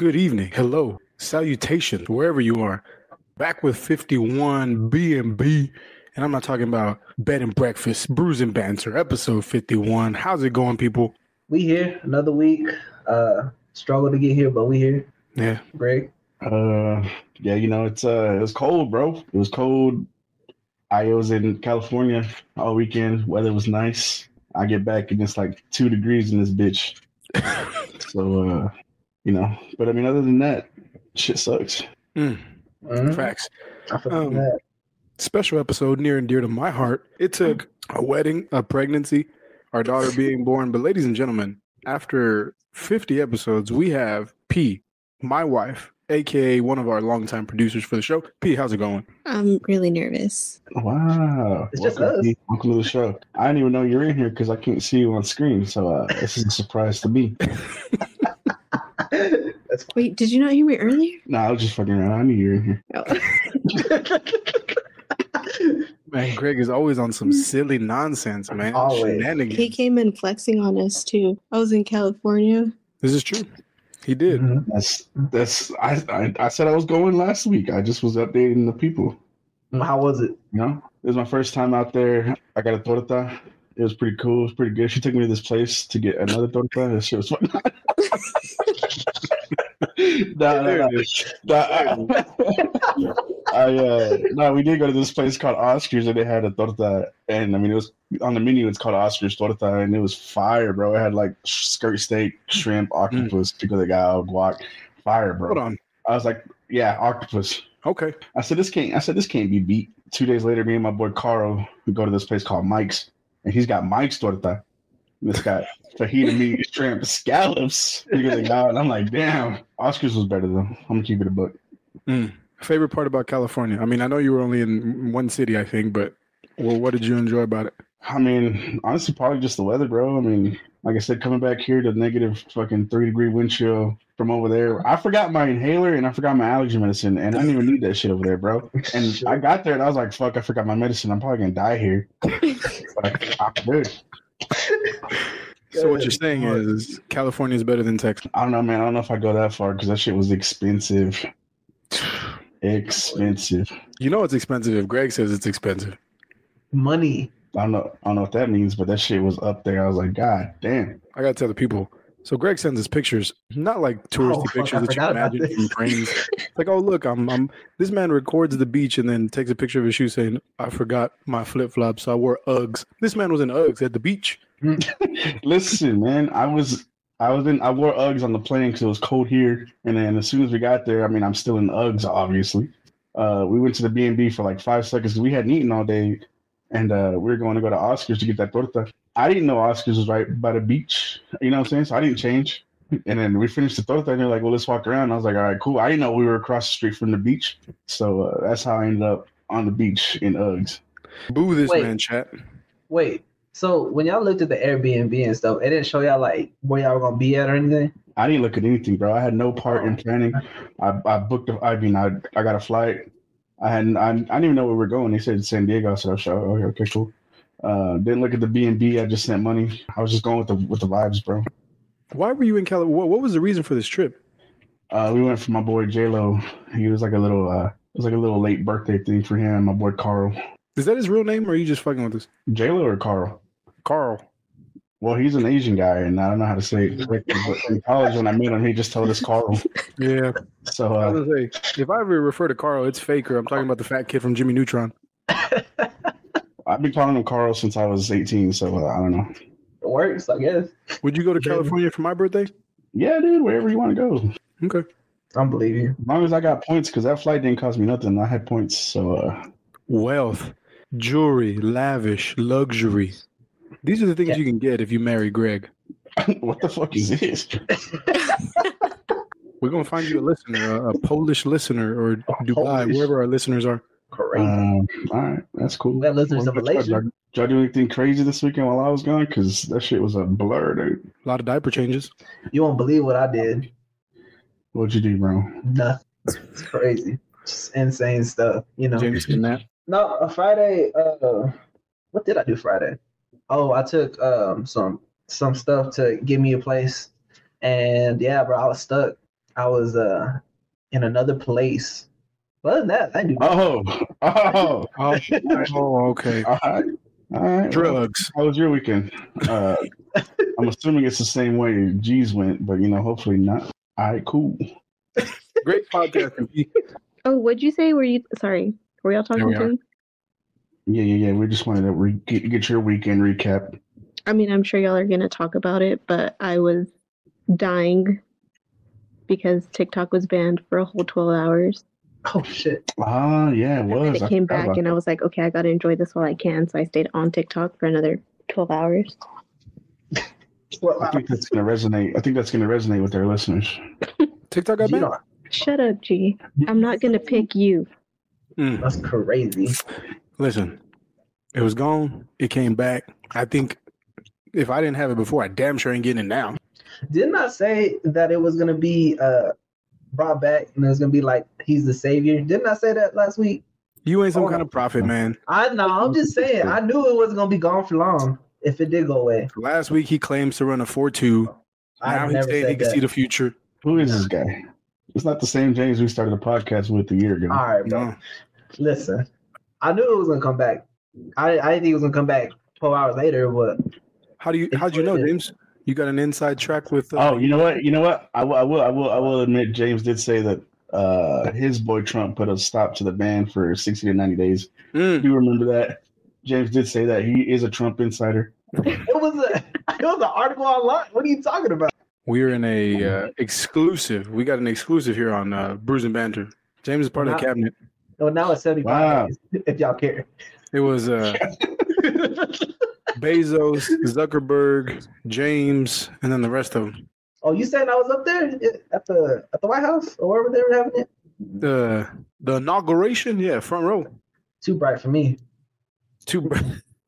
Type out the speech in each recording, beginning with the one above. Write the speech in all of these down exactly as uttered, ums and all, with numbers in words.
good evening, hello, salutations, wherever you are. Back with fifty-one B and B, and I'm not talking about bed and breakfast, brews and banter, episode fifty-one. How's it going, people? We here, another week. Uh, struggle to get here, but we here. Yeah. Greg? Uh, yeah, you know, it's uh, it was cold, bro. It was cold. I was in California all weekend. Weather was nice. I get back and it's like two degrees in this bitch. So, uh, you know, but I mean, other than that, shit sucks. Mm. Mm-hmm. Facts. I feel Um, that. Special episode near and dear to my heart. It took a wedding, a pregnancy, our daughter being born. But ladies and gentlemen, after fifty episodes, we have P, my wife, a k a one of our longtime producers for the show. P, how's it going? I'm really nervous. Wow. It's just welcome, us. Pete. Welcome to the show. I didn't even know you were in here because I can't see you on screen. So uh, this is a surprise to me. That's Wait, did you not hear me earlier? No, I was just fucking around. I knew you were in here. Oh. Man, Greg is always on some silly nonsense, man. Always. Shenanigans. He came in flexing on us too. I was in California. This is true. He did. Mhm. That's that's. I, I I said I was going last week. I just was updating the people. How was it? You know, it was my first time out there. I got a torta. It was pretty cool. It was pretty good. She took me to this place to get another torta. That shit was fun. no, no, no. no I, I, uh, no, we did go to this place called Oscars, and they had a torta. And I mean, it was on the menu. It's called Oscars torta, and it was fire, bro. It had like skirt steak, shrimp, octopus, pico de gallo, guac, fire, bro. Hold on. I was like, yeah, octopus. Okay. I said this can't. I said this can't be beat. Two days later, me and my boy Carl we go to this place called Mike's, and he's got Mike's torta. And this guy fajita meat, shrimp, scallops. And I'm like, damn. Oscars was better though. I'm gonna keep it a book. Mm. Favorite part about California? I mean, I know you were only in one city, I think, but well, what did you enjoy about it? I mean, honestly, probably just the weather, bro. I mean, like I said, coming back here to negative fucking three degree wind chill from over there. I forgot my inhaler and I forgot my allergy medicine, and I didn't even need that shit over there, bro. And I got there and I was like, fuck, I forgot my medicine. I'm probably gonna die here. But I'm good. So what you're saying is California is better than Texas. I don't know, man. I don't know if I go that far because that shit was expensive. Expensive. You know it's expensive if Greg says it's expensive. Money. I don't know. I don't know what that means, but that shit was up there. I was like, God damn. I gotta tell the people. So Greg sends us pictures, not like touristy Oh, fuck, pictures I that you forgot about imagine this. from frames. It's like, oh look, I'm, I'm. This man records the beach and then takes a picture of his shoes saying, "I forgot my flip flops, so I wore Uggs." This man was in Uggs at the beach. Listen, man. I was, I was in. I wore Uggs on the plane because it was cold here, and then as soon as we got there, I mean, I'm still in Uggs, obviously. Uh, we went to the B and B for like five seconds because we hadn't eaten all day, and uh, we were going to go to Oscars to get that torta. I didn't know Oscars was right by the beach. You know what I'm saying? So I didn't change. And then we finished the torta, and they're like, "Well, let's walk around." And I was like, "All right, cool." I didn't know we were across the street from the beach, so uh, that's how I ended up on the beach in Uggs. Boo this Wait. man, chat. Wait. So when y'all looked at the Airbnb and stuff, it didn't show y'all like where y'all were gonna be at or anything? I didn't look at anything, bro. I had no part in planning. I, I booked. A, I mean, I I got a flight. I hadn't. I, I didn't even know where we were going. They said San Diego. I said, "Oh, sure. Okay, okay, cool." Uh, didn't look at the B and B. I just sent money. I was just going with the with the vibes, bro. Why were you in California? What, what was the reason for this trip? Uh, we went for my boy J Lo. He was like a little. Uh, it was like a little late birthday thing for him. My boy Carl. Is that his real name, or are you just fucking with us? J Lo or Carl? Carl. Well, he's an Asian guy, and I don't know how to say it. But in college, when I met him, he just told us Carl. Yeah. So I uh, was gonna say, if I ever refer to Carl, it's Faker. I'm talking about the fat kid from Jimmy Neutron. I've been calling him Carl since I was eighteen. So uh, I don't know. It works, I guess. Would you go to California for my birthday? Yeah, dude, wherever you want to go. Okay. I don't believe you. As long as I got points, because that flight didn't cost me nothing. I had points, so uh, Wealth, jewelry, lavish, luxury. These are the things Yeah. you can get if you marry Greg. what the fuck is this? We're gonna find you a listener, a, a Polish listener, or Dubai, Polish. wherever our listeners are. Crazy. Um, all right, that's cool. We have listeners in Did Malaysia. y'all- did y'all do anything crazy this weekend while I was gone? Because that shit was a blur, dude. A lot of diaper changes. You won't believe what I did. What'd you do, bro? Nothing. It's crazy. Just insane stuff, you know. Jameson that. No, uh, Friday. Uh, what did I do Friday? Oh, I took um some some stuff to give me a place, and yeah, bro, I was stuck. I was uh in another place. But other than that, I do. Oh, oh, Oh, oh okay. all right, all right. well, Drugs. how was your weekend? Uh, I'm assuming it's the same way G's went, but you know, hopefully not. All right, cool. Great podcast. Oh, what'd you say? Were you sorry? Were y'all talking we to are. me? Yeah, yeah, yeah. We just wanted to re- get, get your weekend recap. I mean, I'm sure y'all are gonna talk about it, but I was dying because TikTok was banned for a whole twelve hours. Oh shit! Ah, yeah, it And then was. it I came forgot back, about and I was like, okay, I gotta enjoy this while I can. So I stayed on TikTok for another twelve hours. Well, I think that's gonna resonate. I think that's gonna resonate with our listeners. TikTok got you banned. know, Shut up, G. I'm not gonna pick you. Mm. that's crazy. Listen, it was gone. It came back. I think if I didn't have it before, I damn sure ain't getting it now. Didn't I say that it was gonna be uh brought back and it was gonna be like he's the savior? Didn't I say that last week? You ain't some Oh, kind of prophet, man. I know. I'm just saying. I knew it wasn't gonna be gone for long if it did go away. Last week he claims to run a four two. I Now he's never saying he said can that. see the future. Who is this guy? It's not the same James we started the podcast with a year ago. All right, bro. No. Listen, I knew it was gonna come back. I I didn't think it was gonna come back twelve hours later, but How do you? It's How'd you what know, it is. James? You got an inside track with? Uh, Oh, you know what? You know what? I will. I will. I will. I will admit, James did say that uh, his boy Trump put a stop to the ban for sixty to ninety days. mm, Do you remember that? James did say that he is a Trump insider. it was a it was an article online. What are you talking about? we're in a uh, exclusive. We got an exclusive here on uh, Brews and Banter. James is part of the Wow. cabinet. Well, now it's seventy-five Wow. days, if y'all care. It was uh, Bezos, Zuckerberg, James, and then the rest of them. Oh, you saying I was up there at the at the White House or wherever they were having it? The the inauguration, yeah, front row. Too bright for me. Too bright.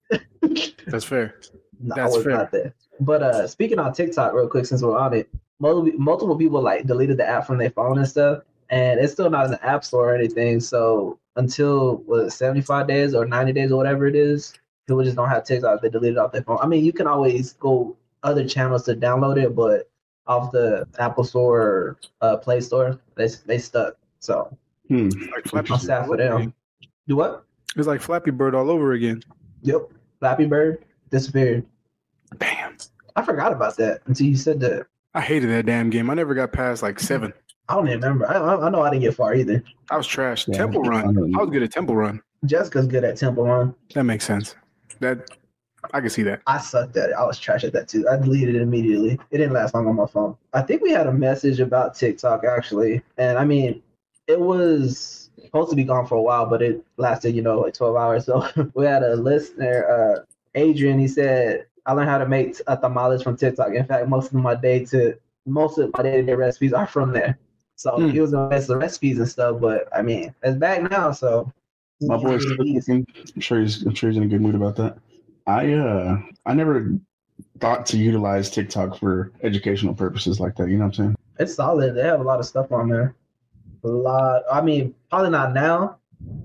That's fair. No, That's I was fair. not there. But uh, speaking on TikTok, real quick, since we're on it, multiple, multiple people like deleted the app from their phone and stuff, and it's still not in the app store or anything. So until what seventy-five days or ninety days or whatever it is, people just don't have TikTok. They delete it off their phone. I mean, you can always go other channels to download it, but off the Apple Store or uh, Play Store, they they stuck. So Hmm. Like Flappy I'm sad for them. Do what? It's like Flappy Bird all over again. Yep. Flappy Bird disappeared. Damn. I forgot about that until you said that. I hated that damn game. I never got past like seven. I don't even remember. I, I I know I didn't get far either. I was trash. Yeah, Temple I Run. don't know. I was good at Temple Run. Jessica's good at Temple Run. That makes sense. That I can see that. I sucked at it. I was trash at that too. I deleted it immediately. It didn't last long on my phone. I think we had a message about TikTok actually, and I mean, it was supposed to be gone for a while, but it lasted, you know, like twelve hours. So we had a listener, uh, Adrian. He said, "I learned how to make uh, tamales from TikTok. In fact, most of my day to most of my day-to-day recipes are from there." So Hmm. he was gonna miss the recipes and stuff, but I mean, it's back now. So My boy's still cooking. I'm sure he's. I'm sure he's in a good mood about that. I uh, I never thought to utilize TikTok for educational purposes like that. You know what I'm saying? It's solid. They have a lot of stuff on there. A lot. I mean, probably not now,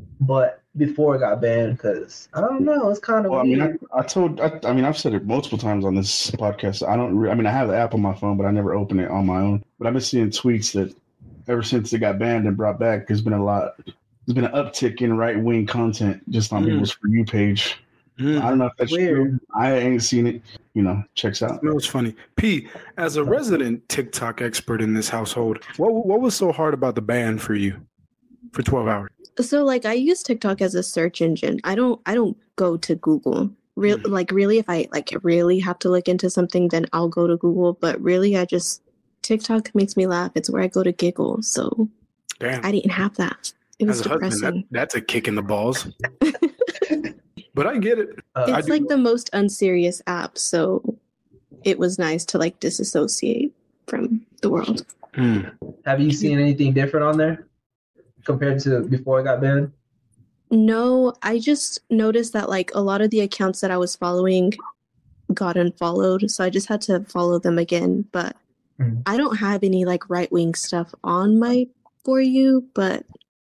but before it got banned, because I don't know. It's kind of Well, I mean, weird. I, I told. I, I mean, I've said it multiple times on this podcast. I don't. Re- I mean, I have the app on my phone, but I never open it on my own. But I've been seeing tweets that ever since it got banned and brought back, there's been a lot. There's been an uptick in right wing content just on Mm. people's For You page. Mm. I don't know if that's Weird. true. I ain't seen it. You know, checks out. That was funny. P, as a resident TikTok expert in this household, what what was so hard about the ban for you for twelve hours? So like I use TikTok as a search engine. I don't I don't go to Google. Real Mm. like really if I like really have to look into something, then I'll go to Google. But really I just TikTok makes me laugh. It's where I go to giggle. So Damn. I didn't have that. It was As a husband, that, depressing. that's a kick in the balls. But I get it. Uh, I It's do- like the most unserious app, so it was nice to like disassociate from the world. Mm. have you seen anything different on there compared to before it got banned? No, I just noticed that like a lot of the accounts that I was following got unfollowed, so I just had to follow them again. But Mhm. I don't have any like right wing stuff on my For You, but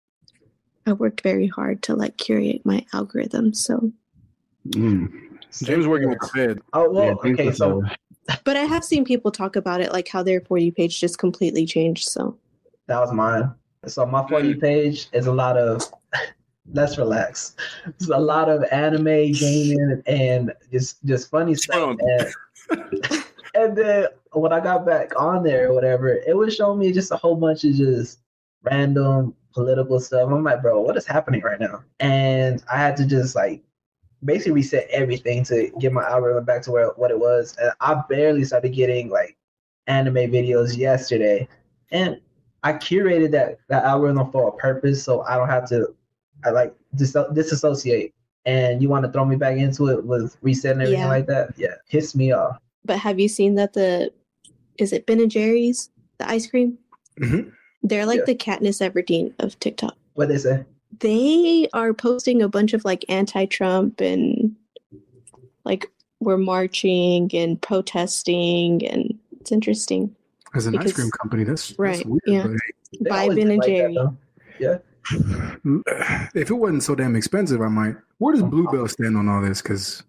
I worked very hard to like curate my algorithm. So, Mm. James working with the Fed. Oh well, Yeah, thank okay. you, So sir. but I have seen people talk about it, like how their For You page just completely changed. So That was mine. So my For You page is a lot of. Let's relax. It's a lot of anime, gaming, and just just funny stuff. And, and then when I got back on there or whatever, it was showing me just a whole bunch of just random political stuff. I'm like, bro, what is happening right now? And I had to just like basically reset everything to get my algorithm back to where what it was. And I barely started getting like anime videos yesterday. And I curated that, that algorithm for a purpose so I don't have to I like dis- disassociate, and you want to throw me back into it with resetting everything Yeah. like that? Yeah, piss me off. But have you seen that the, is it Ben and Jerry's, the ice cream? Mhm. They're like Yeah. the Katniss Everdeen of TikTok. What they say? They are posting a bunch of like anti-Trump and like we're marching and protesting, and it's interesting. As an ice Because- cream company, that's, that's Right, weird. yeah. They By always Ben been and like that, Jerry. though. Yeah. But if it wasn't so damn expensive, I might. Where does Bluebell stand on all this? Because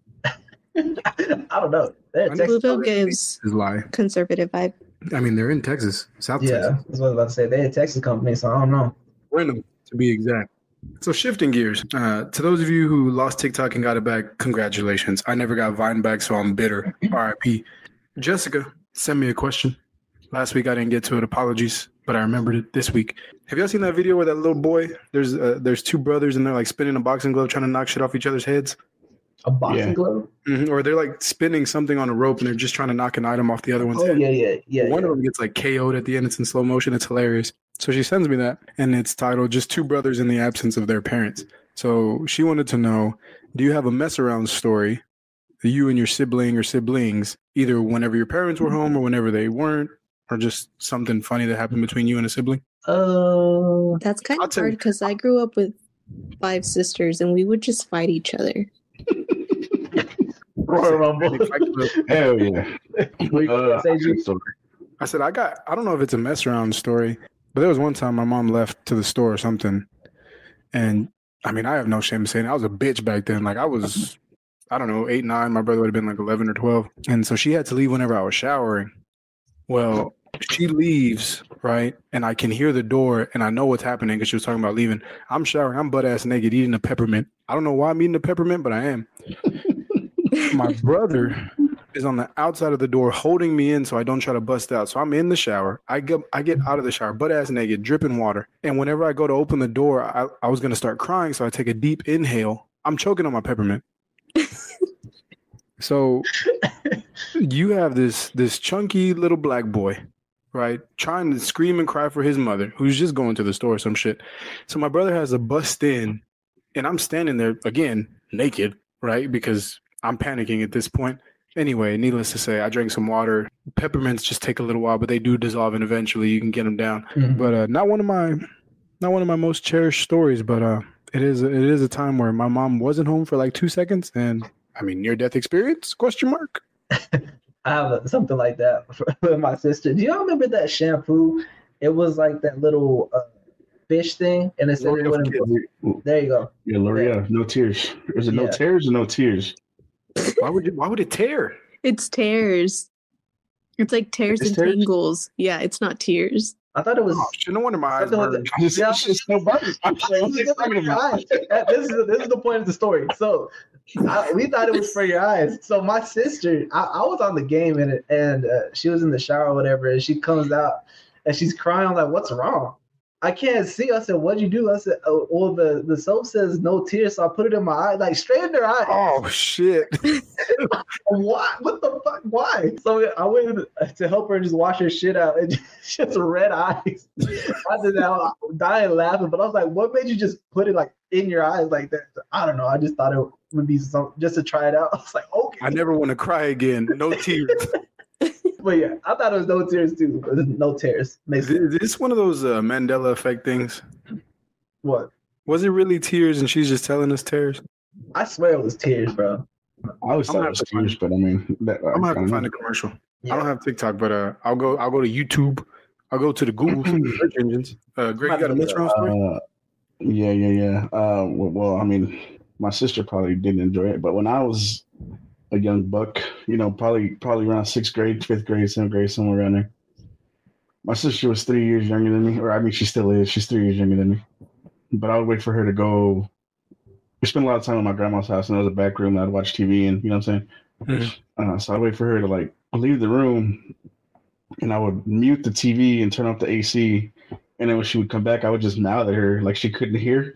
I don't know. They're I know Texas. Bluebell Texas gives is lie. conservative vibe. I mean, they're in Texas, South Yeah, Texas. that's what I was about to say. They're a Texas company, so I don't know. Random, to be exact. So shifting gears, uh, to those of you who lost TikTok and got it back, congratulations. I never got Vine back, so I'm bitter. R I P. Jessica, send me a question. Last week I didn't get to it. Apologies, but I remembered it this week. Have y'all seen that video where that little boy, there's uh, there's two brothers and they're like spinning a boxing glove trying to knock shit off each other's heads? A boxing Yeah. glove? Mhm. Or they're like spinning something on a rope and they're just trying to knock an item off the other one's Oh, head. yeah, yeah, yeah. One yeah. of them gets like K O'd at the end. It's in slow motion. It's hilarious. So she sends me that, and it's titled "Just Two Brothers in the Absence of Their Parents." So she wanted to know, do you have a mess around story that you and your sibling or siblings, either whenever your parents were home or whenever they weren't, or just something funny that happened between you and a sibling? Uh, That's kind I'll of tell hard you- because I grew up with five sisters and we would just fight each other. Royal Rumble. Hell yeah. What you Uh, gonna say, G? so- I said, I got, I don't know if it's a mess around story, but there was one time my mom left to the store or something. And I mean, I have no shame in saying it. I was a bitch back then. Like I was, I don't know, eight, nine. My brother would have been like eleven or twelve. And so she had to leave whenever I was showering. Well, she leaves, right? And I can hear the door and I know what's happening because she was talking about leaving. I'm showering. I'm butt ass naked eating a peppermint. I don't know why I'm eating a peppermint, but I am. My brother is on the outside of the door holding me in so I don't try to bust out. So I'm in the shower. I get I get out of the shower, butt ass naked, dripping water. And whenever I go to open the door, I, I was going to start crying. So I take a deep inhale. I'm choking on my peppermint. So you have this this chunky little black boy, right, trying to scream and cry for his mother, who's just going to the store or some shit. So my brother has to bust in, and I'm standing there again, naked, right, because I'm panicking at this point. Anyway, needless to say, I drank some water. Peppermints just take a little while, but they do dissolve, and eventually you can get them down. Mhm. But uh, not one of my, not one of my most cherished stories. But uh, it is it is a time where my mom wasn't home for like two seconds, and I mean, near death experience? Question mark. I have a, something like that with my sister. Do y'all remember that shampoo? It was like that little uh, fish thing, and it said it L'Oreal wouldn't. There you go. Yeah, L'Oreal, no tears. Is it no Yeah. tears or no tears? Why would you? Why would it tear? It's tears. It's like tears It's and tears? tingles. Yeah, it's not tears. I thought it was. Oh, shit, no wonder my eyes Something like burned. It's, Yeah. it's just no burn. I'm like, This what's is it for talking your about? eyes. This is this is the point of the story. So I, we thought it was for your eyes. So my sister, I, I was on the game and it, and uh, she was in the shower or whatever, and she comes out and she's crying. I'm like, "What's wrong?" I can't see. I said, "What'd you do?" I said, "Oh, well, the the soap says no tears, so I put it in my eye, like straight in her eye." Oh shit! Why? What the fuck? Why? So I went to help her just wash her shit out, and she has red eyes. I did that. I was dying laughing, but I was like, "What made you just put it like in your eyes like that?" I don't know. I just thought it would be some just to try it out. I was like, "Okay." I never want to cry again. No tears. But yeah, I thought it was no tears too. But no tears. Makes Is is this one of those uh, Mandela effect things? what? Was it really tears, and she's just telling us tears? I swear it was tears, bro. I always I'm thought gonna it was have to find tears, but I mean, that, I'm gonna have I to don't find know. a commercial. Yeah. I don't have TikTok, but uh, I'll go. I'll go to YouTube. I'll go to the Google search engines. Uh, Greg, you got a mess around story? Uh, yeah, yeah, yeah. Uh, well, well, I mean, my sister probably didn't enjoy it, but when I was a young buck, you know, probably probably around sixth grade, fifth grade, seventh grade, somewhere around there, My sister was three years younger than me, or I mean, she still is. She's three years younger than me. But I would wait for her to go. We spent a lot of time at my grandma's house, and there was a back room that I'd watch T V in. You know what I'm saying? Mm-hmm. Uh, so I'd wait for her to like leave the room, and I would mute the T V and turn off the A C. And then when she would come back, I would just mouth at her like she couldn't hear.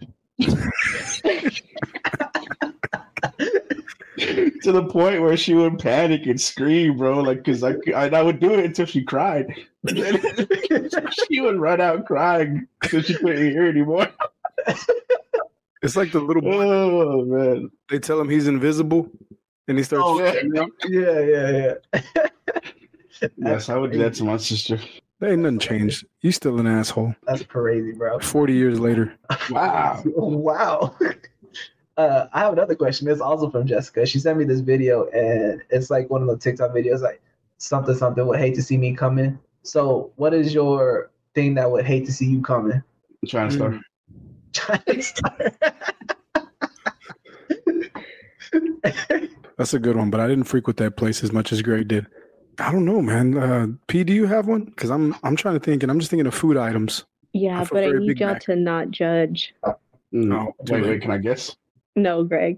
To the point where she would panic and scream, bro. Like, cause I, I, I would do it until she cried. She would run out crying because she couldn't hear anymore. It's like the little boy. Oh man! They tell him he's invisible, and he starts. Oh, yeah, yeah, yeah. yeah. Yes, I would do that to my sister. There ain't nothing changed. You still an asshole. That's crazy, bro. Forty years later. Wow. Wow. Uh, I have another question. It's also from Jessica. She sent me this video, and it's like one of the TikTok videos, like something something would hate to see me coming. So, what is your thing that would hate to see you coming? I'm trying to start. Mm. Trying to start. That's a good one, but I didn't frequent that place as much as Greg did. I don't know, man. Uh, P, do you have one? Because I'm I'm trying to think, and I'm just thinking of food items. Yeah, but I need y'all to not judge. Mm. Oh, wait, wait, can I guess? No, Greg.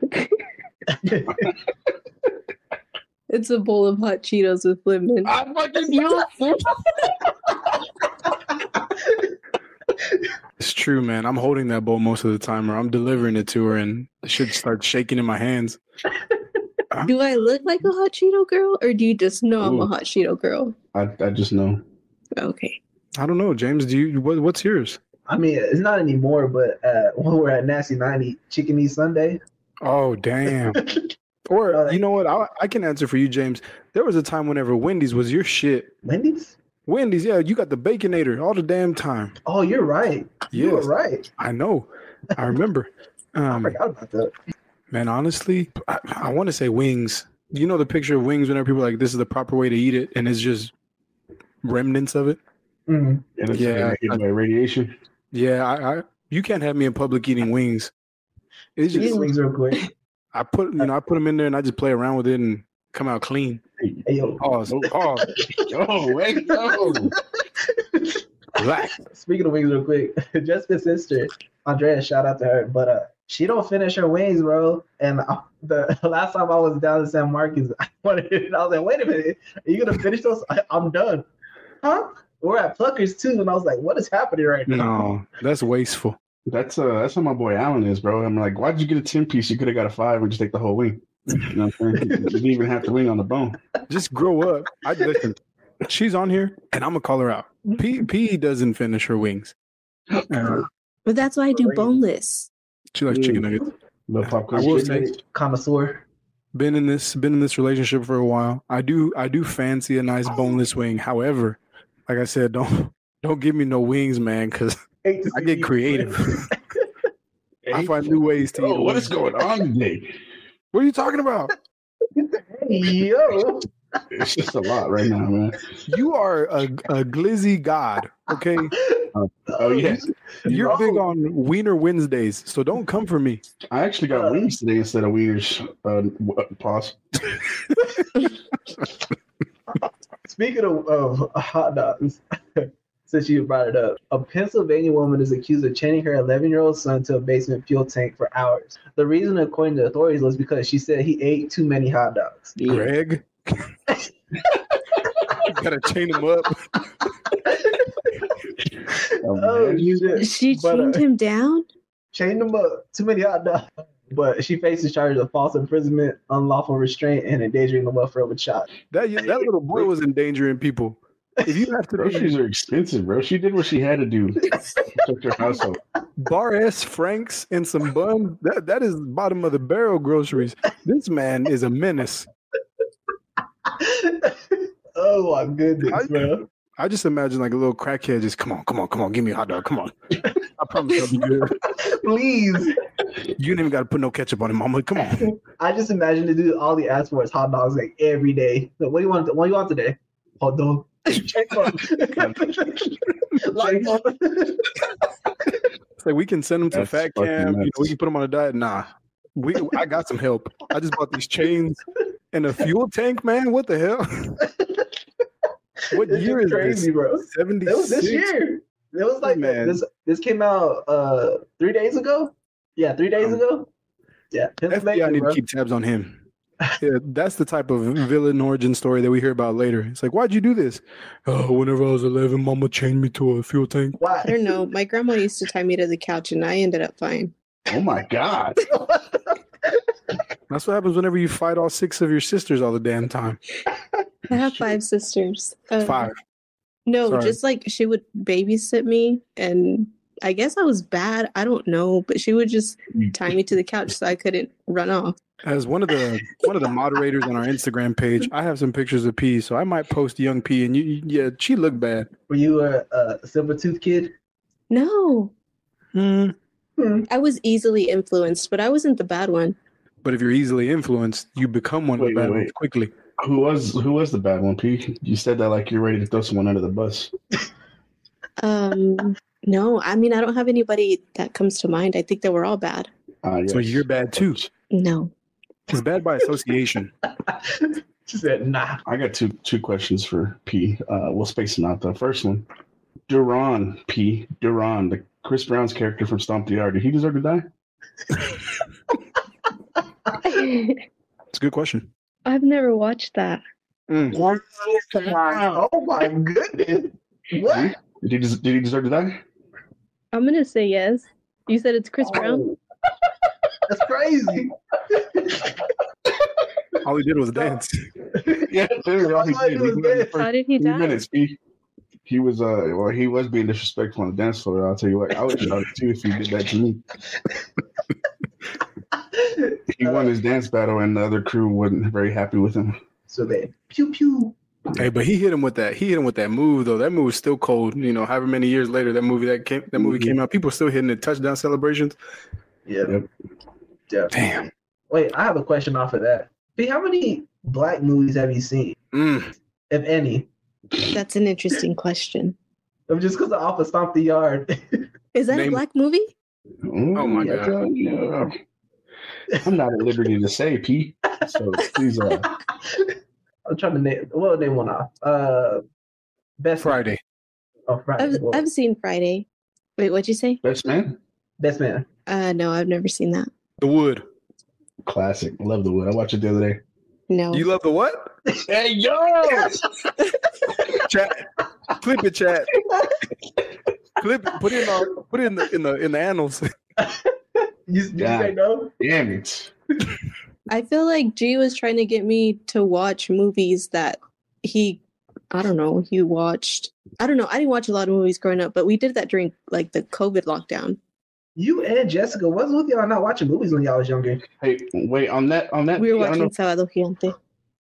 It's a bowl of hot Cheetos with lemon. I fucking knew it. It's true, man. I'm holding that bowl most of the time, or I'm delivering it to her, and the shit starts shaking in my hands. Do I look like a hot Cheeto girl, or do you just know Ooh. I'm a hot Cheeto girl? I, I just know. Okay. I don't know, James. Do you? What, what's yours? I mean, it's not anymore, but uh, when we're at Nasty ninety, Chicken Eat Sunday. Oh, damn. Or, you know what? I, I can answer for you, James. There was a time whenever Wendy's was your shit. Wendy's? Wendy's, yeah. You got the Baconator all the damn time. Oh, you're right. Yes. You were right. I know. I remember. Um, I forgot about that. Man, honestly, I, I want to say wings. You know the picture of wings whenever people are like, this is the proper way to eat it, and it's just remnants of it? Mm-hmm. And it's Yeah, like by radiation. Yeah, I, I you can't have me in public eating wings. It's Eat just wings real quick. I put you know I put them in there and I just play around with it and come out clean. Hey, yo. Pause. Pause. Oh, wait, no. Black. Speaking of wings real quick, Jessica's sister, Andrea, shout out to her, but uh, she don't finish her wings, bro. And I, the last time I was down in San Marcos, I wanted it, and I was like, wait a minute, are you gonna finish those? I, I'm done. Huh? We're at Pluckers too, and I was like, what is happening right now? No, that's wasteful. That's uh, that's how my boy Alan is, bro. I'm like, why'd you get a ten piece? You could have got a five and just take the whole wing. You know what I'm saying? You didn't even have the wing on the bone. Just grow up. I listen. She's on here, and I'm gonna call her out. P P doesn't finish her wings. Uh, But that's why I do boneless. she likes chicken nuggets. Little popcorn. I will chicken. say, Connoisseur. been in this been in this relationship for a while. I do I do fancy a nice boneless wing. However, like I said, don't don't give me no wings, man, because Hate to I see get you. creative. I find new ways to eat. Oh, a what wing. is going on today? What are you talking about? Yo. It's just a lot right now, man. You are a, a glizzy god, okay? Oh, yes. You're No. big on Wiener Wednesdays, so don't come for me. I actually got wings today instead of wieners. Uh, w- pause. Speaking of, of hot dogs, since you brought it up, a Pennsylvania woman is accused of chaining her eleven-year-old son to a basement fuel tank for hours. The reason, according to authorities, was because she said he ate too many hot dogs. Greg, you gotta chain him up. Oh, Oh, man. shit. She But, uh, chained him down? Chained him up. Too many hot dogs. But she faces charges of false imprisonment, unlawful restraint, and endangering the welfare of a child. That that little boy was endangering people. If you have to Groceries are expensive, bro. She did what she had to do to protect her household. bar S Franks and some bun, that that is bottom of the barrel groceries. This man is a menace. Oh my goodness, I- bro. I just imagine like a little crackhead just come on, come on, come on, give me a hot dog, come on. I promise I'll be good. Please. You ain't even got to put no ketchup on it, mama. Come on. I just imagine the dude all he asks for is hot dogs like every day. So what do you want? What do you want today? Hot dog. Check up. Like, It's like we can send him to That's fat fucking camp. You know, nuts. we can put him on a diet. Nah, we. I got some help. I just bought these chains and a fuel tank, man. What the hell? What It's year just is crazy, this? bro? seventy-six? It was this year. It was like Man. this. This came out uh three days ago. Yeah, three days Um, ago. Yeah, F B I Pennsylvania, need bro. to keep tabs on him. Yeah, that's the type of villain origin story that we hear about later. It's like, why'd you do this? Oh, whenever I was eleven, Mama chained me to a fuel tank. Why? I don't know. My grandma used to tie me to the couch, and I ended up fine. Oh my god. That's what happens whenever you fight all six of your sisters all the damn time. I have five sisters. Uh, Five. No, Sorry. just like she would babysit me, and I guess I was bad. I don't know, but she would just tie me to the couch so I couldn't run off. As one of the one of the moderators on our Instagram page, I have some pictures of P, so I might post young P. And you, you- yeah, she looked bad. Were you a, a silver tooth kid? No, Hmm. Hmm. I was easily influenced, but I wasn't the bad one. But if you're easily influenced, you become one of Wait, the bad wait, ones wait. quickly. Who was who was the bad one, P? You said that like you're ready to throw someone under the bus. Um, no, I mean I don't have anybody that comes to mind. I think they were all bad. Uh, yes. So you're bad too. No, It's bad by association. She said, "Nah." I got two two questions for P. Uh, we'll space them out. The first one, Duran P. Duran, the Chris Brown's character from Stomp the Yard. Did he deserve to die? It's a good question. I've never watched that. Mm. Oh my goodness! What? Did he des- did he deserve to die? I'm gonna say yes. You said it's Chris Brown. That's crazy. All he did was dance. Yeah, literally all he That's why did. he was He went dead. the first How did he three die? minutes, P. He was uh well he was being disrespectful on the dance floor. I'll tell you what, I would shout it too if he did that to me. He won his dance battle and the other crew wasn't very happy with him. So they pew pew. Hey, but he hit him with that. He hit him with that move though. That move was still cold. You know, however many years later that movie that came that movie Mhm. came out, people still hitting the touchdown celebrations. Yeah. Yep. Yeah. Damn. Wait, I have a question off of that. B, how many black movies have you seen, Mm. if any? That's an interesting question. I'm just because off of Stomp the Yard. Is that Name- a black movie? Oh my yeah, God. yeah. I'm not at liberty to say, P. So please, uh, I'm trying to name. What name one off? Uh, best Friday. Oh, Friday. I've Well, I've seen Friday. Wait, what'd you say? best man, best man. Uh, no, I've never seen that. The Wood. classic. Love the Wood. I watched it the other day. No. You love the what? Hey yo, Chat. Clip it, chat. Clip it. Put it in our, put it in the in the in the annals. You, did you God. say no? damn it! I feel like G was trying to get me to watch movies that he, I don't know, he watched. I don't know. I didn't watch a lot of movies growing up, but we did that during like the COVID lockdown. You and Jessica, what's with y'all not watching movies when y'all was younger? Hey, wait on that on that. We were I don't watching Sábado Gigante.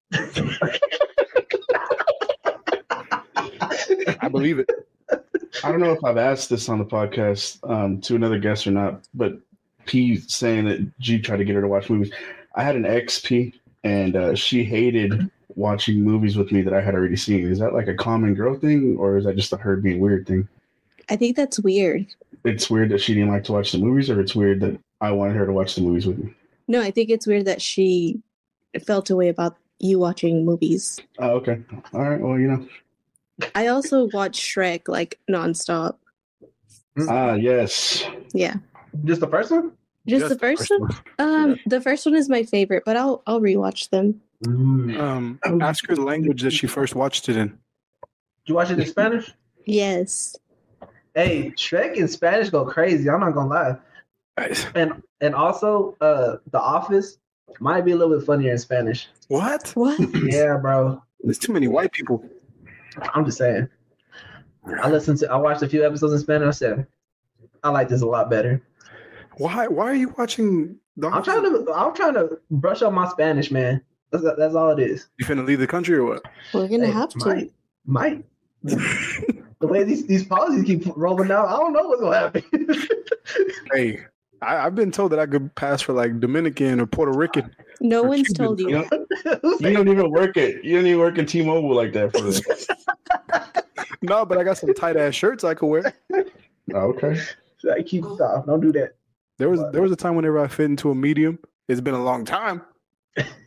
I believe it. I don't know if I've asked this on the podcast um, to another guest or not, but P saying that G tried to get her to watch movies. I had an ex, P, and uh, she hated watching movies with me that I had already seen. Is that like a common girl thing, or is that just a her being weird thing? I think that's weird. It's weird that she didn't like to watch the movies, or it's weird that I wanted her to watch the movies with me. No, I think it's weird that she felt a way about you watching movies. Oh, okay. All right. Well, you know. I also watch Shrek like nonstop. Ah, yes. Yeah. Just the first one? Just, the first one? Um, the first one is my favorite, but I'll I'll rewatch them. Mm. Um, ask her the language that she first watched it in. Did you watch it in Spanish? Yes. Hey, Shrek in Spanish go crazy. I'm not gonna lie. And and also, uh, The Office might be a little bit funnier in Spanish. What? What? Yeah, bro. There's too many white people. I'm just saying. I listened to. I watched a few episodes in Spanish. I said, I like this a lot better. Why? Why are you watching? The I'm trying to. I'm trying to brush up my Spanish, man. That's that's all it is. You finna leave the country or what? We're gonna Hey, have to. Might. Might. The way these these policies keep rolling out, I don't know what's gonna happen. Hey, I, I've been told that I could pass for like Dominican or Puerto Rican. No Or one's Cuban. told You you. don't, Who's you don't even work at you don't even work at T-Mobile like that for this. No, but I got some tight ass shirts I could wear. Oh, okay. like, keep stop. Don't do that. There was there was a time whenever I fit into a medium. It's been a long time.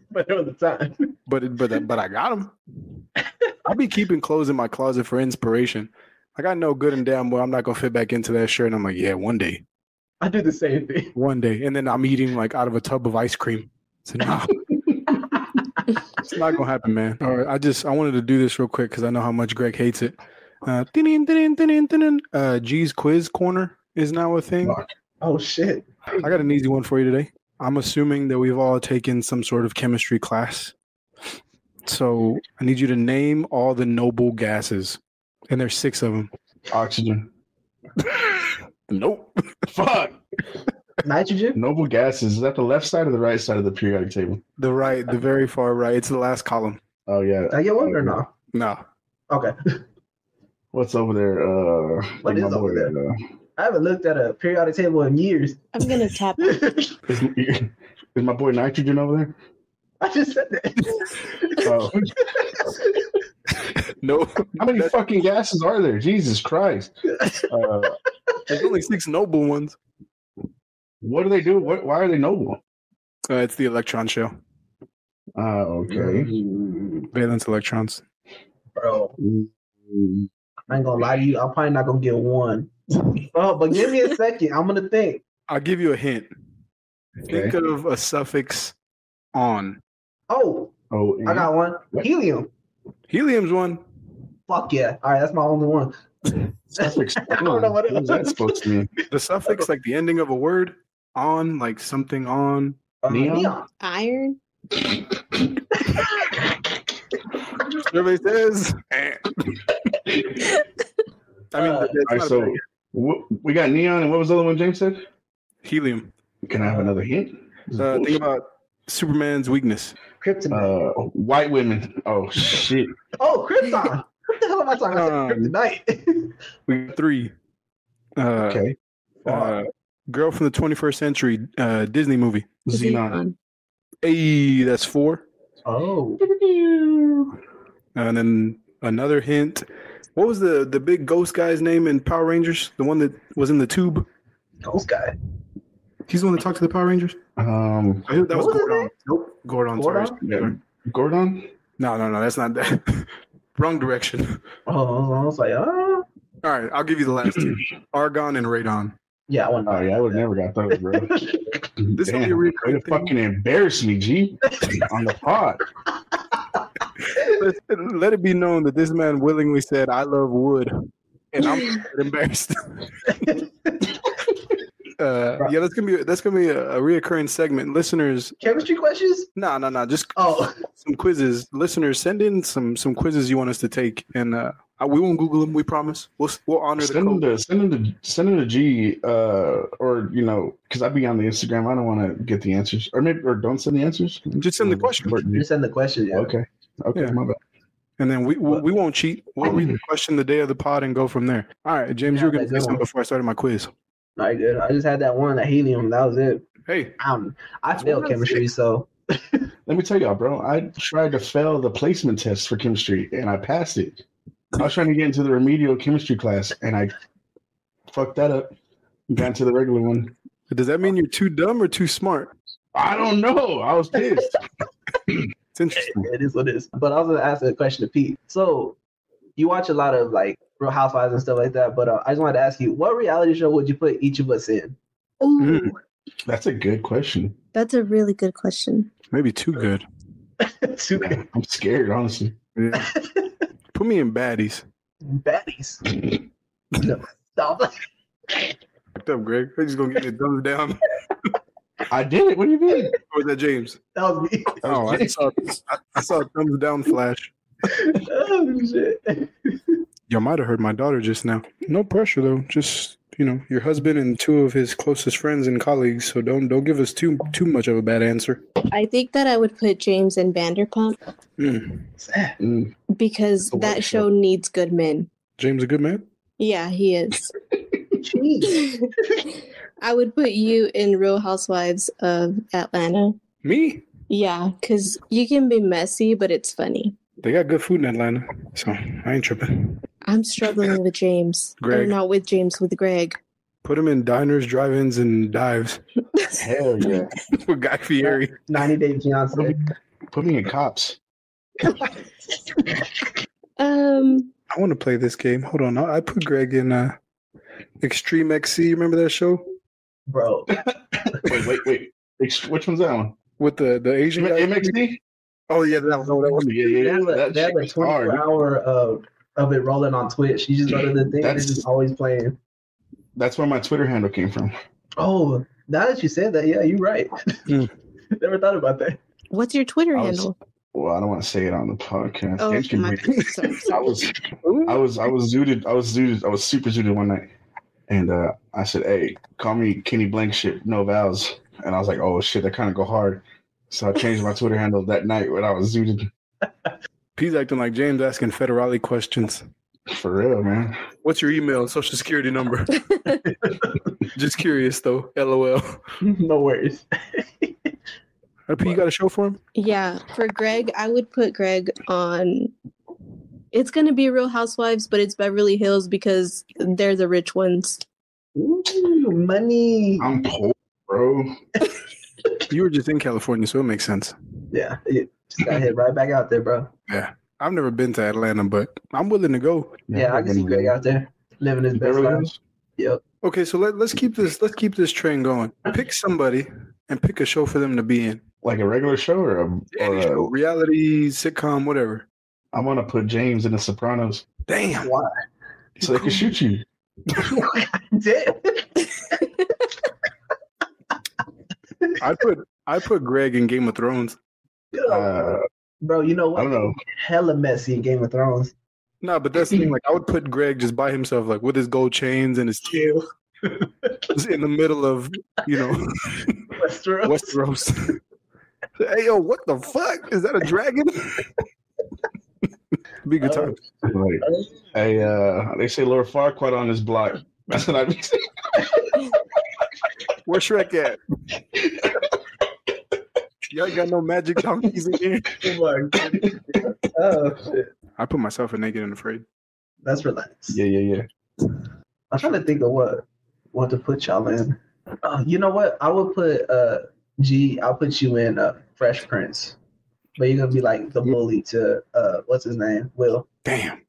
but there was a time. But but but I got them. I be keeping clothes in my closet for inspiration. Like I know good and damn well I'm not gonna fit back into that shirt. And I'm like, yeah, one day, I do the same thing. one day, and then I'm eating like out of a tub of ice cream. So no, it's not gonna happen, man. All right, I just I wanted to do this real quick because I know how much Greg hates it. Uh, din-din, din-din, din-din, din-din. uh, G's quiz corner is now a thing. Oh shit! I got an easy one for you today. I'm assuming that we've all taken some sort of chemistry class. So I need you to name all the noble gases. And there's six of them. Oxygen. Nope. Fuck. Nitrogen. Noble gases. Is that the left side or the right side of the periodic table? The right, the very far right. It's the last column. Oh, yeah. Did I get one or no? No. Okay. What's over there? Uh, What like is my over boy, there? Uh, I haven't looked at a periodic table in years. I'm gonna tap. is, is my boy Nitrogen over there? I just said that. Oh. No. How many fucking gases are there? Jesus Christ. Uh, There's only six noble ones. what do they do? What, why are they noble? Uh, it's the electron shell. Uh, okay. Valence electrons. Bro, I ain't gonna lie to you. I'm probably not gonna get one. Oh, but give me a second. I'm gonna think. I'll give you a hint. Think Okay. of a suffix on. Oh, Oh, I got one. What? Helium. Helium's one. Fuck yeah. All right, that's my only one. suffix. I don't know what it What is that was. supposed to mean? The suffix, like the ending of a word, on, like something on. Uh, Neon? neon. Iron. Survey says. eh. I mean, Uh, it's All right, not so bad. w- we got neon, and what was the other one James said? Helium. Can I have another hint? This is Uh, think bullshit. about Superman's weakness. Kryptonite. uh, white women. Oh shit! Oh, Krypton. What the hell am I talking about? Um, Kryptonite. We got three. Uh, Okay, uh, girl from the twenty-first century uh, Disney movie. Xenon. Hey, that's four. Oh. And then another hint. What was the, the big ghost guy's name in Power Rangers? The one that was in the tube? Ghost guy. He's the one that talked to the Power Rangers? Um, I think that was What was his Gordon. name? Nope. Gordon. Gordon? Sorry. yeah, Gordon. No, no, no. That's not that. Wrong direction. Oh, I was like, oh. All right. I'll give you the last two. Argon and Radon. Yeah, I want Oh yeah, I would have never got those, bro. This will be a Damn, way recurring to thing. fucking embarrass me, G, on the pod. Let, let it be known that this man willingly said, I love wood. And I'm embarrassed. uh, yeah, that's gonna be that's gonna be a, a reoccurring segment. Listeners, Chemistry questions? no, no, no, just Oh. some quizzes. Listeners, send in some some quizzes you want us to take, and uh, we won't Google them. We promise. We'll we'll honor the Send them code. to send them to send them to G, uh, or you know, because I be on the Instagram. I don't want to get the answers, or maybe or don't send the answers. Just send the questions. You send the question, yeah. Okay, okay, Yeah. my bad. And then we we, we won't cheat. We'll read the question the day of the pod and go from there. All right, James, you were Yeah, gonna say good something one. before I started my quiz. All right, good. I just had that one, that helium. That was it. Hey, Um, I That's failed one of chemistry, so Let me tell y'all, bro. I tried to fail the placement test for chemistry, and I passed it. I was trying to get into the remedial chemistry class, and I fucked that up. Got into the regular one. does that mean you're too dumb or too smart? I don't know. I was pissed. It's interesting. it is what it is. But I was gonna ask a question to Pete. So you watch a lot of like Real Housewives and stuff like that, but uh, I just wanted to ask you, what reality show would you put each of us in? Ooh, Mm. That's a good question. that's a really good question. Maybe too good. Two I'm scared, honestly. Yeah. Put me in baddies. baddies. No, stop. Fucked up, Greg. We're just gonna get it thumbs down. I did it. What do you mean? Or was that James? That was me. Oh, I saw I, I saw a thumbs down flash. Oh shit. You might have heard my daughter just now. No pressure though. Just you know, your husband and two of his closest friends and colleagues. So don't don't give us too too much of a bad answer. I think that I would put James in Vanderpump Mm. Mm, because The that white show needs good men. James a good man. Yeah, he is. Jeez. I would put you in Real Housewives of Atlanta. Me? Yeah, because you can be messy, but it's funny. They got good food in Atlanta, so I ain't tripping. I'm struggling with James. Or Greg. not with James, with Greg. Put him in diners, drive-ins, and dives hell yeah. with Guy Fieri. ninety Day Fiance. Put me in cops. Um, I want to play this game. Hold on. I, I put Greg in uh, Extreme X C. Remember that show Bro, Wait, wait, wait. Ex- Which one's that one? with the the Asian guy? M X D? Oh yeah, that was. Oh, that was. Yeah, yeah, they yeah. have a, That they have shit a was twenty-four hard. hour of, of it rolling on Twitch. You just go to the thing, and That's- it's just always playing. That's where my Twitter handle came from. Oh, now that you said that, yeah, you're right. Hmm. Never thought about that. what's your Twitter I was- handle? Well, I don't want to say it on the podcast. Oh, James can my, read it. sorry, I sorry. was, I was, I was zooted. I was zooted. I was super zooted one night, and uh, I said, "Hey, call me Kenny Blank shit, no vowels." And I was like, "Oh shit, that kind of go hard." So I changed my Twitter handle that night when I was zooted. He's acting like James asking federale questions. For real, man. What's your email and social security number? Just curious though. LOL. No worries. Uh, P, you got a show for him? Yeah, for Greg, I would put Greg on. It's gonna be Real Housewives, but it's Beverly Hills because they're the rich ones. Ooh, money. I'm poor, bro. You were just in California, so it makes sense. Yeah, it just got hit right back out there, bro. Yeah. I've never been to Atlanta, but I'm willing to go. Yeah, I can see Greg out there living his best Beverly life. Hills? Yep. Okay, so let, let's keep this let's keep this train going. Pick somebody and pick a show for them to be in. Like a regular show or a, Any or show, a reality, sitcom, whatever. I'm gonna put James in The Sopranos Damn. Why? so they can shoot you. Damn. I put I put Greg in Game of Thrones. Uh, Bro, you know I what? don't know. Hella messy in Game of Thrones. No, but that's the thing. Like I would put Greg just by himself, like with his gold chains and his tail, just in the middle of you know Westeros. Westeros. Hey yo, what the fuck? Is that a dragon? Be a good time. Like, hey, uh, they say Lord Farquaad on this block. That's what I be saying. Where's Shrek at? Y'all ain't got no magic donkeys in here. Oh my goodness. Oh shit. I put myself in Naked and Afraid. That's relaxed. Yeah, yeah, yeah. I'm trying to think of what what to put y'all in. Uh, you know what? I would put uh G. I'll put you in uh, Fresh Prince, but you're gonna be like the bully to uh what's his name? Will. Damn.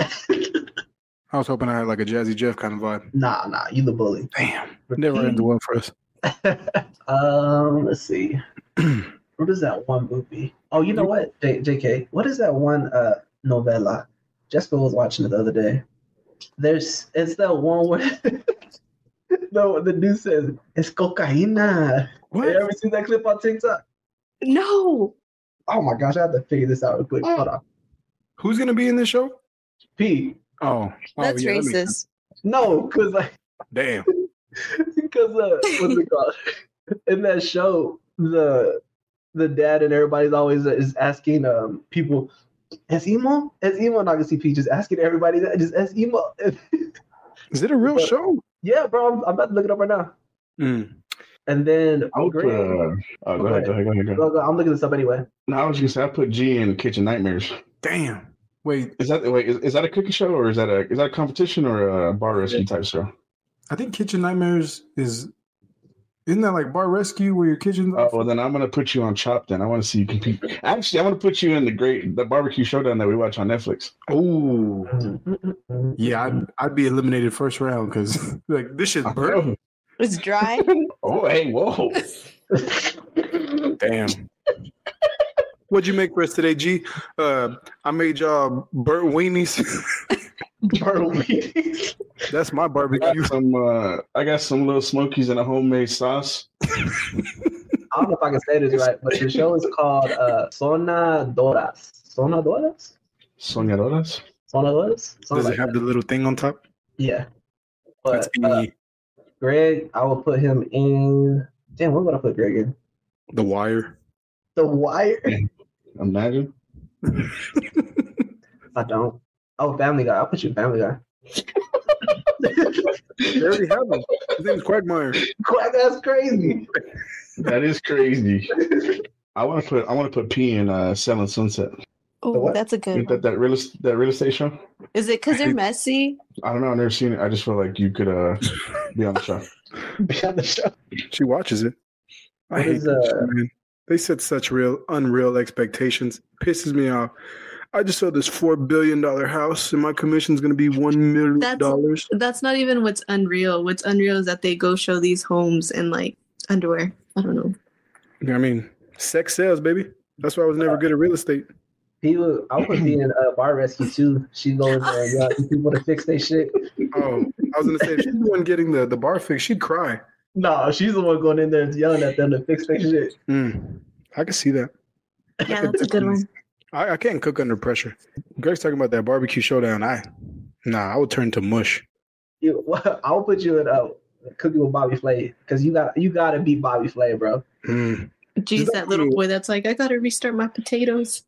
I was hoping I had like a Jazzy Jeff kind of vibe. Nah, nah, you the bully. Damn. Never ends well for us. um, let's see. What is that one movie? Oh, you know what, J- JK? What is that one uh novella? Jessica was watching it the other day. There's it's that one where no the dude says it's cocaína. What? You ever seen that clip on TikTok? No, Oh my gosh, I have to figure this out real quick. Hold on. Who's gonna be in this show? P. Oh, oh, that's yeah, that makes sense. racist. No, because like Damn. because uh what's it called? In that show, the the dad and everybody's always uh, is asking um people, "Es emo? Es emo?" And I can see P just asking everybody that just es emo. Is it a real But- show? Yeah, bro, I'm, I'm about to look it up right now. Mm. And then I would put. Greg- Uh, oh, go ahead, go ahead, go ahead, go ahead. Go, go, I'm looking this up anyway. No, I was gonna say I put G in Kitchen Nightmares. Damn. Wait, Is that wait? Is, is that a cooking show or is that a is that a competition or a bar rescue type show? I think Kitchen Nightmares is. Isn't that like Bar Rescue where your kitchen's Oh well, then I'm gonna put you on Chop. Then I want to see you compete. Actually, I want to put you in the great the barbecue showdown that we watch on Netflix. Oh. Mm-mm-mm. Yeah, I'd, I'd be eliminated first round because like this shit's burnt. Oh, It's dry. oh, hey, whoa! Damn. What'd you make for us today, G? Uh, I made y'all burnt weenies. Burnt weenies. That's my I barbecue. got some. Uh, I got some little smokies and a homemade sauce. I don't know if I can say this right, but the show is called uh, Sonadoras. Sonadoras? Soñadoras. Sonadoras? Something Does like it have that. the little thing on top? Yeah. That's But uh, the, Greg, I will put him in. Damn, what would I put Greg in? the Wire. The Wire? Imagine. I don't. Oh, Family Guy. I'll put you in Family Guy. They already have him. His name's Quagmire. Quack, that's crazy. That is crazy. I want to put. I want to put P in uh, Selling Sunset. Oh, what? that's a good Ain't one. that that real est- that real estate show? Is it because they're messy? I don't know. I've never seen it. I just feel like you could uh, be on the show. Be on the show. She watches it. I What hate is, that uh, shit, man. They set such real, unreal expectations. Pisses me off. I just saw this four billion dollar house, and my commission's going to be one million dollars. That's that's not even what's unreal. What's unreal is that they go show these homes in like underwear. I don't know. I mean, sex sells, baby. That's why I was never good at real estate. People, I would be in uh, bar rescue too. She goes there and yell at people to fix their shit. Oh, I was going to say, if she's the one getting the, the bar fix, she'd cry. No, she's the one going in there and yelling at them to fix their shit. Mm, I can see that. Yeah, that's a good one. I, I can't cook under pressure. Greg's talking about that barbecue showdown. I, nah, I would turn to mush. You, well, I'll put you in uh, cooking with Bobby Flay because you got you got to beat Bobby Flay, bro. Mm. Geez, that little boy that's like, I got to restart my potatoes.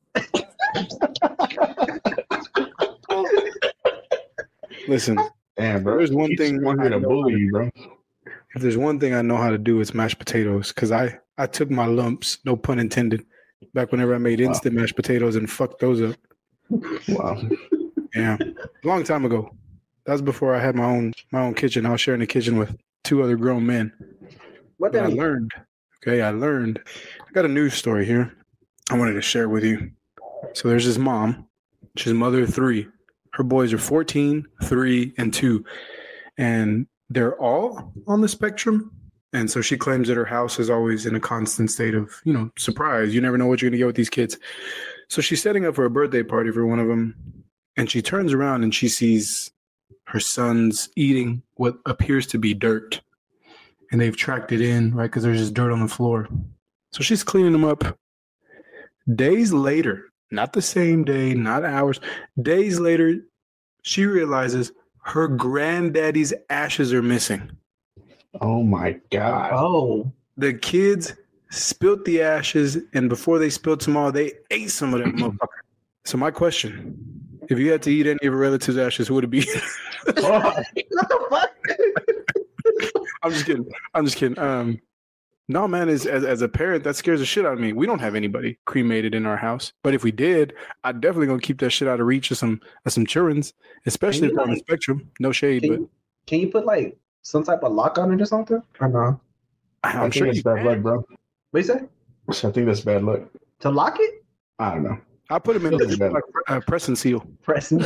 Listen, damn, bro. There's one He's thing one here to bully you, bro. If there's one thing I know how to do, it's mashed potatoes. Because I, I took my lumps, no pun intended, back whenever I made instant wow. mashed potatoes and fucked those up. Wow. Yeah. A long time ago. That was before I had my own my own kitchen. I was sharing the kitchen with two other grown men. What I learned. Okay, I learned. I got a news story here I wanted to share with you. So there's this mom. She's mother of three. Her boys are fourteen, three, and two. And they're all on the spectrum. And so she claims that her house is always in a constant state of, you know, surprise. You never know what you're going to get with these kids. So she's setting up for a birthday party for one of them. And she turns around and she sees her sons eating what appears to be dirt. And they've tracked it in, right? Because there's just dirt on the floor. So she's cleaning them up. Days later, not the same day, not hours, days later, she realizes her granddaddy's ashes are missing. Oh, my God. Oh. The kids spilled the ashes, and before they spilled some all, they ate some of that motherfucker. So my question, if you had to eat any of your relatives' ashes, who would it be? What the fuck? I'm just kidding. I'm just kidding. Um, no, man, as, as as a parent, that scares the shit out of me. We don't have anybody cremated in our house, but if we did, I'd definitely gonna keep that shit out of reach of some of some childrens, especially if they're on the spectrum. No shade, can but you, can you put like some type of lock on it or something? Or no? I'm I sure think you that's bad can. luck, bro. What you say? I think that's bad luck. To lock it? I don't know. I'll put them in a like, uh, press and seal. Pressing.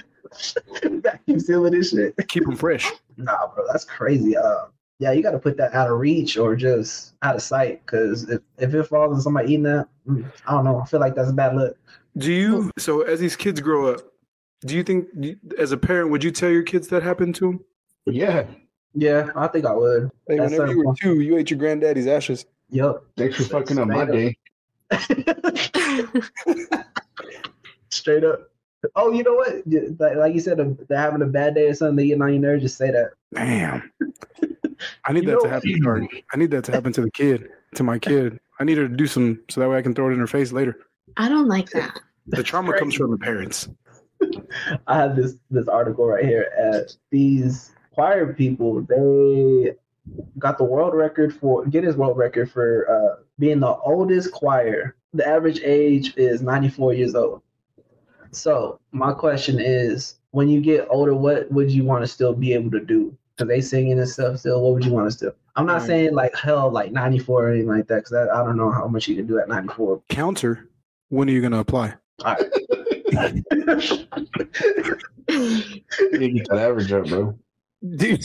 Vacuum sealing this shit. Keep them fresh. Nah, bro, that's crazy. Uh, yeah, you got to put that out of reach or just out of sight because if, if it falls on somebody eating that, I don't know. I feel like that's bad luck. Do you? So as these kids grow up, do you think, as a parent, would you tell your kids that happened to them? Yeah. Yeah, I think I would. Hey, That's whenever you were certain- two, you ate your granddaddy's ashes. Yep. Thanks for fucking up my day. Straight up. Oh, you know what? Like, like you said, they're having a bad day or something. They getting on your nerves. Just say that. Damn. I need You that know- to happen. To her. I need that to happen to the kid, to my kid. I need her to do some so that way I can throw it in her face later. I don't like that. The trauma comes from the parents. I have this this article right here. At these choir people, they got the world record for Guinness World Record for uh, being the oldest choir. The average age is ninety-four years old. So my question is, when you get older, what would you want to still be able to do? Because they singing and stuff still. What would you want to do? I'm not Right. saying like hell, like ninety-four or anything like that, because I don't know how much you can do at ninety-four. Counter, when are you going to apply? All right. You get that average up, bro. Dude,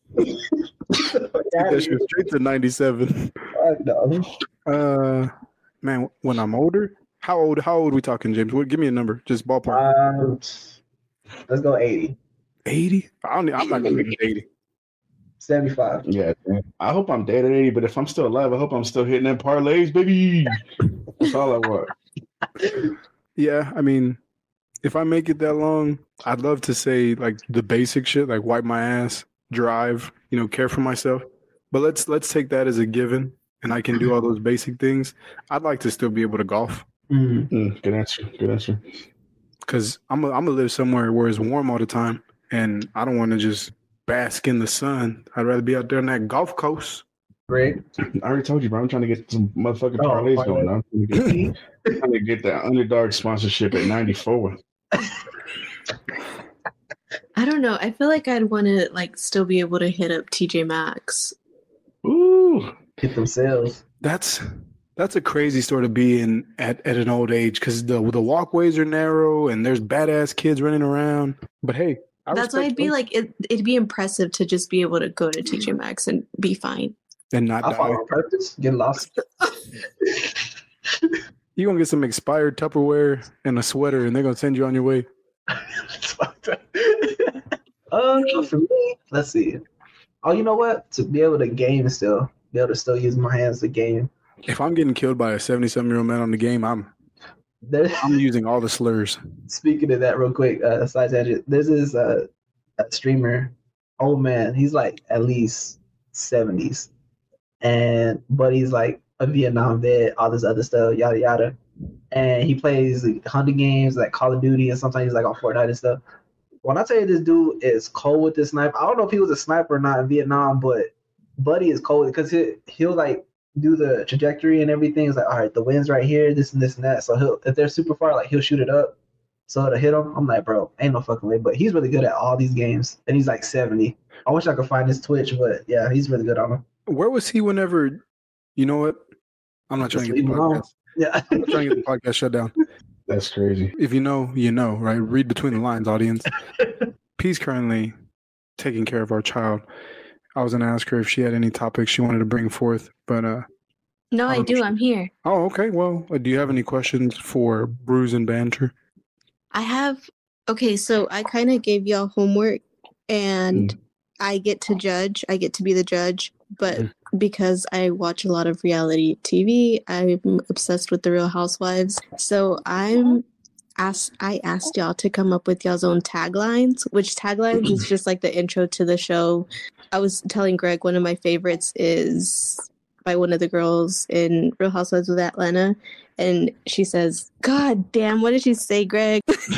that shit straight to ninety-seven. Fuck no. Uh, man, when I'm older, how old? How old we talking, James? What? Give me a number, just ballpark. Um, let's go eighty. Eighty? I don't. I'm not gonna make it eighty. seventy-five. Yeah, man. I hope I'm dead at eighty, but if I'm still alive, I hope I'm still hitting them parlays, baby. That's all I want. Yeah, I mean, if I make it that long, I'd love to say like the basic shit, like wipe my ass, drive, you know, care for myself. But let's let's take that as a given, and I can do all those basic things. I'd like to still be able to golf Mm. Mm, good answer. Good answer. because I'm a, I'm gonna live somewhere where it's warm all the time, and I don't want to just bask in the sun. I'd rather be out there on that golf course. Greg. I already told you, bro. I'm trying to get some motherfucking Oh, parlays parlay. going on. I'm trying to get, I'm trying to get that underdog sponsorship at ninety-four. I don't know. I feel like I'd want to like still be able to hit up T J Maxx. Ooh. Hit themselves. That's That's a crazy store to be in at, at an old age because the the walkways are narrow and there's badass kids running around. But hey, I That's why respect it'd be those like it, it'd be impressive to just be able to go to T J Maxx and be fine. and not I die. follow on purpose, get lost. You're gonna get some expired Tupperware and a sweater, and they're gonna send you on your way. uh, for me, let's see. Oh, you know what? To be able to game still, be able to still use my hands to game. If I'm getting killed by a seventy-seven year old man on the game, I'm There, I'm using all the slurs. speaking of that, real quick, uh, side tangent. There's this uh, a streamer, old man. He's like at least seventies, and but he's like a Vietnam vet, all this other stuff, yada yada. And he plays like, hunting games like Call of Duty, and sometimes he's like on Fortnite and stuff. When I tell you this dude is cold with this sniper, I don't know if he was a sniper or not in Vietnam, but Buddy is cold because he he'll like do the trajectory and everything. It's like, all right, the wind's right here, this and this and that. So he'll if they're super far, like he'll shoot it up. So to hit him, I'm like, bro, ain't no fucking way. But he's really good at all these games, and he's like seventy. I wish I could find his Twitch, but yeah, he's really good on them. Where was he whenever? You know what? I'm not trying to get the Just leave him alone. podcast. Yeah, I'm not trying to get the podcast shut down. That's crazy. If you know, you know, right? Read between the lines, audience. P's currently taking care of our child. I was gonna ask her if she had any topics she wanted to bring forth, but uh No, I Um, do. I'm here. oh, okay. Well, uh, do you have any questions for Bruise and Banter? I have. Okay, so I kind of gave y'all homework, and I get to judge. I get to be the judge, but Mm. because I watch a lot of reality T V, I'm obsessed with the Real Housewives. So I'm asked. I asked y'all to come up with y'all's own taglines. Which taglines is just like the intro to the show. I was telling Greg one of my favorites is by one of the girls in Real Housewives of Atlanta. And she says, God damn, what did she say, Greg?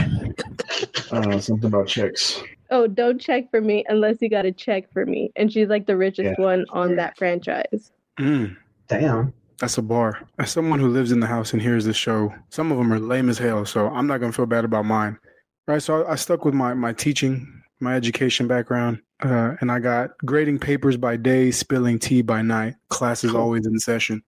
Uh, something about checks. Oh, don't check for me unless you got to check for me. And she's like the richest Yeah. one on that franchise. Mm, damn. that's a bar. As someone who lives in the house and hears this show, some of them are lame as hell, so I'm not gonna feel bad about mine. Right, so I, I stuck with my my teaching, my education background, uh, and I got grading papers by day, spilling tea by night. Class is always in session.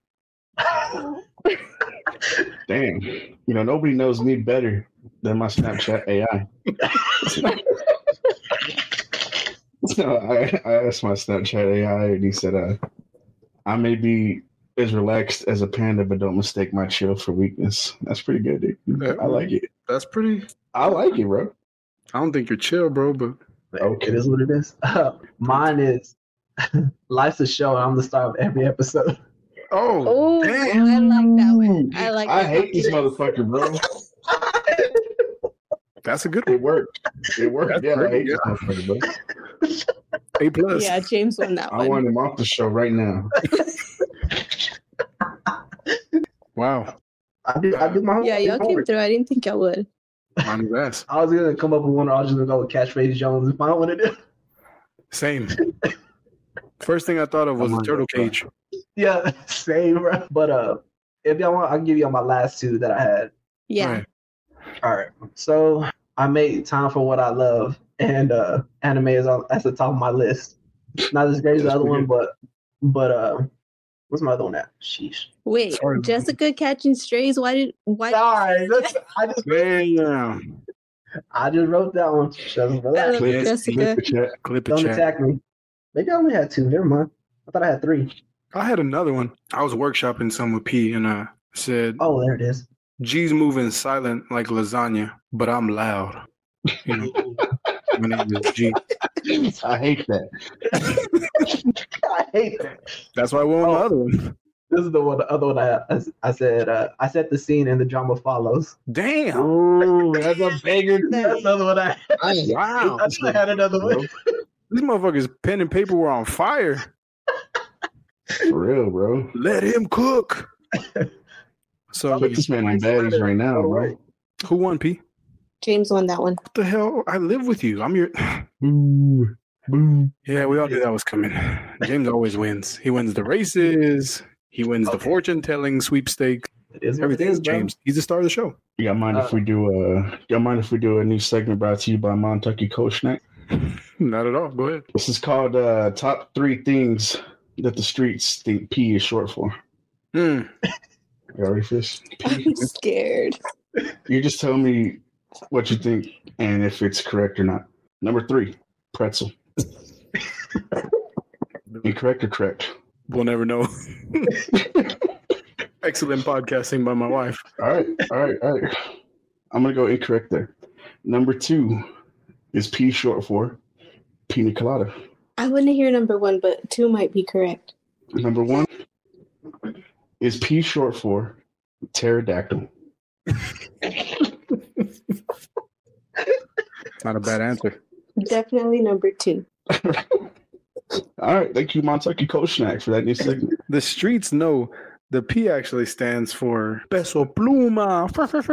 Damn. You know, nobody knows me better than my Snapchat A I. So I, I asked my Snapchat A I, and he said, uh, I may be as relaxed as a panda, but don't mistake my chill for weakness. That's pretty good, dude. I like it. That's pretty. I like it, bro. I don't think you're chill, bro, but Okay. It is what it is. Mine is life's a show, and I'm the star of every episode. oh, Oh, damn. I like that one. I like I that hate one. this motherfucker, bro. that's a good It one. worked. It worked. That's Yeah, I great, hate yeah. this motherfucker, bro. A plus. Yeah, James won that I one. want him off the show right now. Wow, I do. I do my Yeah, y'all came homework. through. I didn't think y'all would. mine is ass. I was gonna come up with one, or I was just gonna go with Catchphrase Jones if I don't want to do. Same. First thing I thought of was a turtle cage. Yeah, same, bro. But uh, if y'all want, I'll give y'all my last two that I had. Yeah. Right. All right. So I made time for what I love, and uh, anime is on at the top of my list. Not as great as the That's other pretty one, but but uh, what's my other one at? Sheesh. Wait, Sorry. Jessica catching strays. Why did why? Sorry, that's, I just Damn. I just wrote that one. Shut up, I relax. love Clip, Jessica. clip the chat. Clip the Don't chat. attack me. Maybe I only had two. Never mind. I thought I had three. I had another one. I was workshopping some with P and uh said Oh, there it is. G's moving silent like lasagna, but I'm loud. You know, my name is G. I hate that. I hate that. That's why I went with my Oh. other one. This is the one. The other one I I, I said. Uh, I set the scene and the drama follows. Damn. Oh, that's a banger. That's another one. I, Wow. I should have had another one. These motherfuckers pen and paper were on fire. For real, bro. Let him cook. So Put this man in baddies right now, bro. who won, P? James won that one. What the hell? I live with you. I'm your Boo. Boo. Yeah, we all knew that was coming. James always wins. He wins the races. He wins the Okay. fortune telling sweepstakes. It is what Everything it is is, bro. James. He's the star of the show. You got mind if we do a? You got mind if we do a new segment brought to you by Montucky Coach Snack? Not at all. Go ahead. This is called uh, Top Three Things That the Streets Think P is short for. Hmm. Y'all ready for this? I'm scared. You just tell me what you think and if it's correct or not. Number three, pretzel. Incorrect or correct? We'll never know. Excellent podcasting by my wife. All right, all right, all right. I'm gonna go incorrect there. Number two is P short for pina colada. I want to hear number one, but two might be correct. Number one is P short for pterodactyl. Not a bad answer. Definitely number two. All right, thank you, Montucky Coach Snack, for that new segment. The streets know the P actually stands for peso pluma.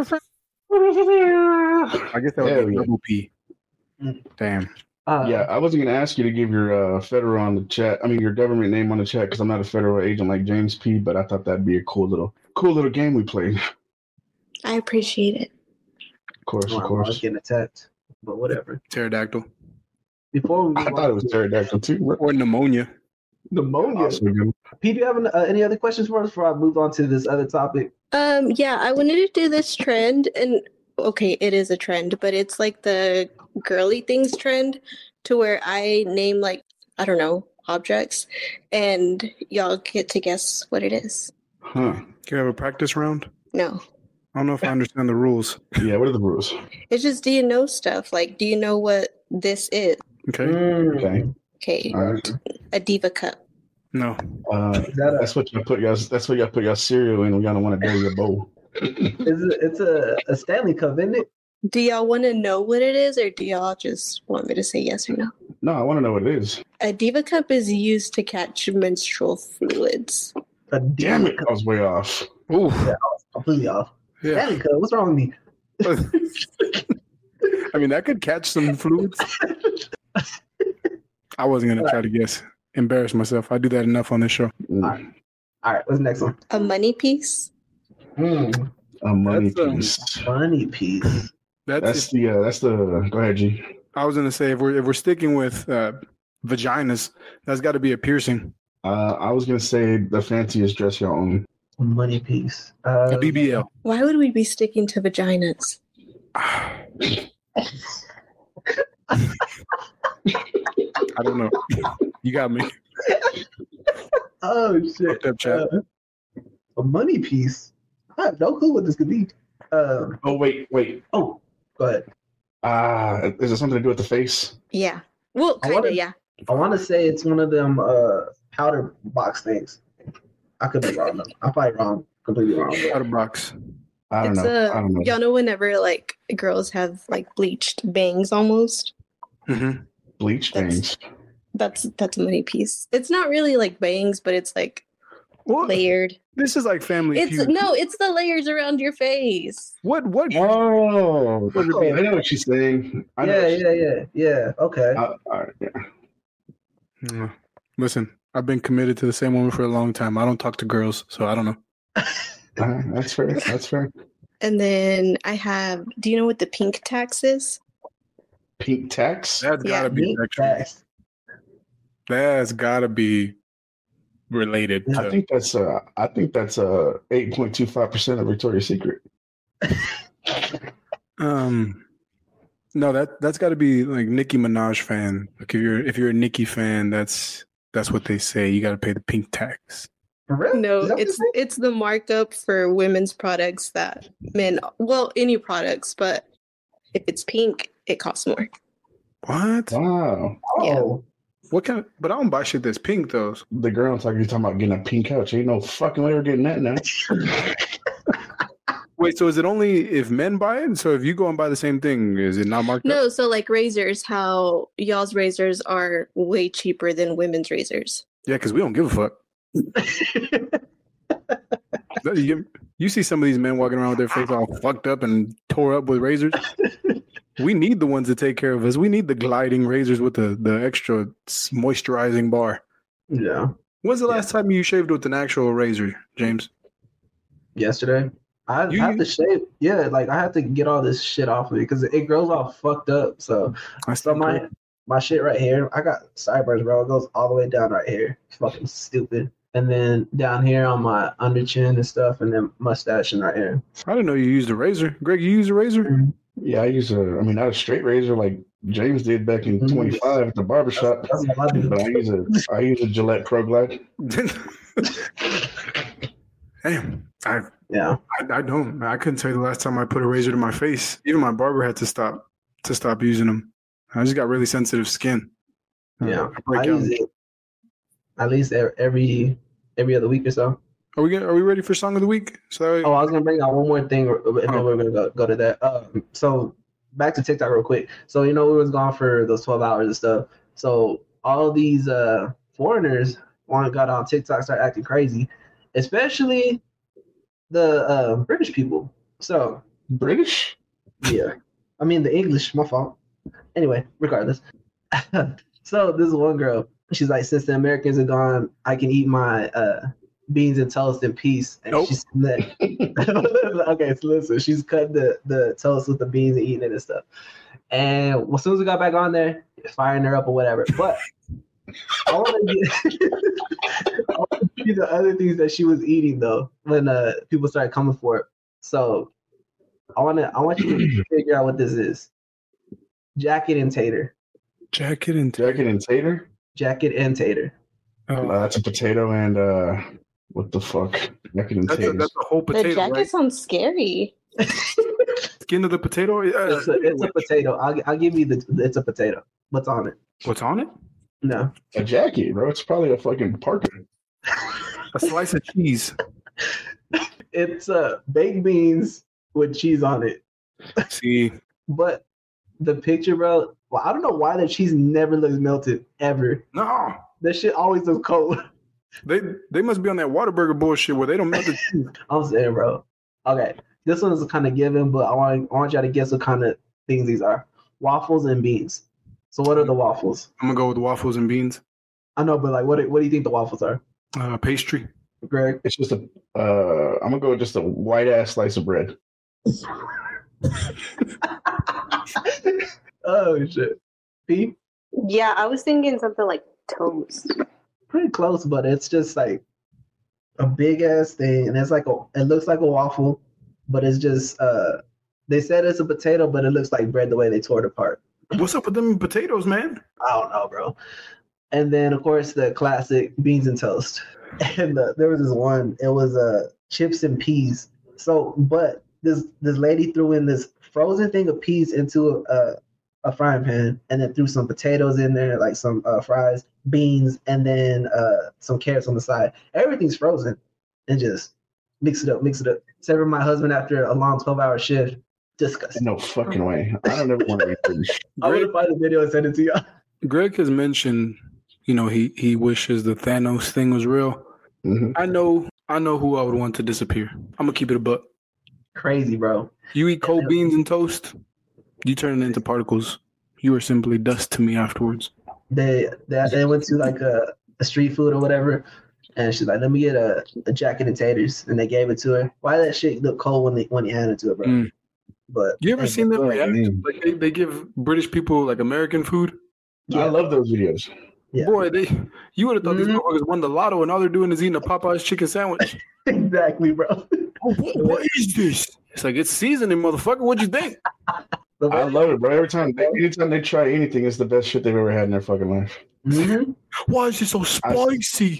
I guess that would Hell be yeah. double P. Damn. Uh, Yeah, I wasn't gonna ask you to give your uh, federal on the chat. I mean, your government name on the chat because I'm not a federal agent like James P. But I thought that'd be a cool little, cool little game we played. I appreciate it. Of course, well, of I was course. getting attacked, but whatever. Pterodactyl. Before we I move thought on it was to pterodactyl too. Or pneumonia. pneumonia. Awesome. Pete, do you have an, uh, any other questions for us before I move on to this other topic? Um, yeah, I wanted to do this trend, and okay, it is a trend, but it's like the girly things trend, to where I name like I don't know objects, and y'all get to guess what it is. Huh? Can you have a practice round? No, I don't know if I understand the rules. Yeah. What are the rules? it's just do you know stuff? Like, do you know what this is? Okay. Mm. Okay. Okay, All right. a diva cup. No. Uh, Is that a, that's what you put y'all. That's what y'all put y'all cereal in. We y'all don't want to dirty your bowl. is it, it's a, a Stanley Cup, isn't it? Do y'all want to know what it is, or do y'all just want me to say yes or no? No, I want to know what it is. A diva cup is used to catch menstrual fluids. A Damn it, Cup. I was way off. Ooh. Completely off. Yeah. Stanley Cup. What's wrong with me? I mean, that could catch some fluids. I wasn't going to try to guess. Embarrass myself. I do that enough on this show. Mm, All right, what's the next one? A money piece. Mm, A money That's, um, piece. funny piece. That's, That's the. Uh, that's the. Go ahead, G. I was going to say, if we're, if we're sticking with uh, vaginas, that's got to be a piercing. Uh, I was gonna say the fanciest dress y'all own. Money piece. Uh, A B B L. Why would we be sticking to vaginas? I don't know. You got me. Oh shit. Fucked up, chat. Uh, a money piece. I have no clue what this could be. Uh, Oh wait, wait. oh, go ahead. Ah, is it something to do with the face? Yeah. Well, I kind wanna- of, yeah. I want to say it's one of them uh, powder box things. I could be wrong. Though. I'm probably wrong. Completely wrong. but- Out of box. I don't It's know. a, I don't know. y'all know whenever like girls have like bleached bangs almost. Mm-hmm. Bleach That's- things. That's that's a money piece. It's not really like bangs, but it's like What? layered. This is like Family It's Feud. no, it's the layers around your face. What? What? Oh, Would it be? I know what she's saying. I know Yeah, what she's- yeah, yeah, yeah. Okay. Uh, all right, yeah. Mm. Listen, I've been committed to the same woman for a long time. I don't talk to girls, so I don't know. Uh, that's fair. That's fair. And then I have. Do you know what the pink tax is? Pink tax. That's Yeah. gotta be Neat sexual. facts. That's gotta be related I to. think that's uh. I think that's uh eight point two five percent of Victoria's Secret. Um, no, that that's got to be like Nicki Minaj fan. Like if you're if you're a Nicki fan, that's that's what they say. You got to pay the pink tax. For real? No, Is that what it's they say? it's the markup for women's products that men. Well, any products, but if it's pink, it costs more. What? Wow. Oh, What kind of? But I don't buy shit that's pink though. The girl I'm talking, you talking about getting a pink couch. Ain't no fucking way we're getting that now. Wait, so is it only if men buy it? So if you go and buy the same thing, is it not marked up? No, so like razors, how y'all's razors are way cheaper than women's razors. Yeah, because we don't give a fuck. You, you see some of these men walking around with their face all fucked up and tore up with razors. We need the ones that take care of us. We need the gliding razors with the, the extra moisturizing bar. yeah. When's the last time you shaved with an actual razor, James? Yesterday, I You- have to shave. Yeah, like I have to get all this shit off of it because it grows all fucked up. So, I so still my my shit right here, I got sideburns, bro. It goes all the way down right here. Fucking stupid. and then down here on my under chin and stuff, and then mustache and right here. I didn't know you used a razor. Greg, you use a razor? Yeah, I use a. I mean, not a straight razor like James did back in Mhm. twenty-five at the barbershop. That's, that's what I do. But I use a. I use a Gillette Pro Glide. Damn, I, Yeah. I I don't. I couldn't tell you the last time I put a razor to my face. Even my barber had to stop to stop using them. I just got really sensitive skin. Uh, Yeah. I break I out. use it at least e- every every other week or so. Are we gonna, are we ready for song of the week? So Oh, I was gonna bring out one more thing, and then Oh. we're gonna go, go to that. Um, so back to TikTok real quick. So you know we was gone for those twelve hours and stuff. So all these uh foreigners want got on TikTok, start acting crazy, especially the uh, British people. So British. yeah, I mean the English. My fault. Anyway, regardless. So this one girl, she's like, since the Americans are gone, I can eat my uh beans and toast in peace. And Nope. she's okay, so listen, she's cut the, the toast with the beans and eating it and stuff. And as soon as we got back on there, firing her up or whatever. But I want to get I want to see the other things that she was eating though when uh people started coming for it. So I want to I want you to figure out what this is. Jacket and tater. jacket and Jacket and tater. Jacket and tater. oh, Uh, that's a potato and uh, what the fuck? Jacket and that's, a, taters. that's a whole The potato, jacket right? sounds scary. Skin of the potato. Yeah. It's a, it's a potato. I'll, I'll give you the. It's a potato. What's on it? What's on it? No. A jacket, bro. It's probably a fucking parka. A slice of cheese. It's uh, baked beans with cheese on it. See, But the picture, bro. Well, I don't know why the cheese never looks melted ever. no, That shit always looks cold. they they must be on that Whataburger bullshit where they don't melt the cheese. I'm saying, bro. Okay, this one is kind of given, but I want I want y'all to guess what kind of things these are. Waffles and beans. So what are the waffles? I'm gonna go with waffles and beans. I know, but like, what do- what do you think the waffles are, Uh, pastry. Greg? It's just a. Uh, I'm gonna go with just a white ass slice of bread. Oh shit. P? Yeah, I was thinking something like toast. Pretty close, but it's just like a big ass thing, and it's like a. It looks like a waffle, but it's just. uh They said it's a potato, but it looks like bread the way they tore it apart. What's up with them potatoes, man? I don't know, bro. And then of course the classic beans and toast. And uh, there was this one. It was uh chips and peas. So, but this this lady threw in this frozen thing of peas into a a frying pan, and then threw some potatoes in there, like some uh, fries, beans, and then uh some carrots on the side. Everything's frozen, and just mix it up, mix it up. Serve my husband after a long twelve hour shift. Disgusting. No fucking way. I don't ever want to eat British. I Greg, would find the video and send it to y'all. Greg has mentioned, you know, he he wishes the Thanos thing was real. Mm-hmm. I know, I know who I would want to disappear. I'm gonna keep it a buck. Crazy, bro. You eat cold beans and toast, you turn it into particles. You are simply dust to me afterwards. They they, they went to like a, a street food or whatever, and she's like, "Let me get a, a jacket and taters," and they gave it to her. Why that shit look cold when they when he handed it to her, bro? Mm. But You ever seen them Oh, react? man. Like they, they give British people like American food. Yeah. I love those videos. Yeah. Boy, they you would have thought these Mhm. motherfuckers won the lotto and all they're doing is eating a Popeye's chicken sandwich. exactly, bro. Oh, what, what is this? It's like it's seasoning, motherfucker. What'd you think? The I way- love it, bro. Every time, they, anytime they try anything, it's the best shit they've ever had in their fucking life. Mhm. Why is it so spicy?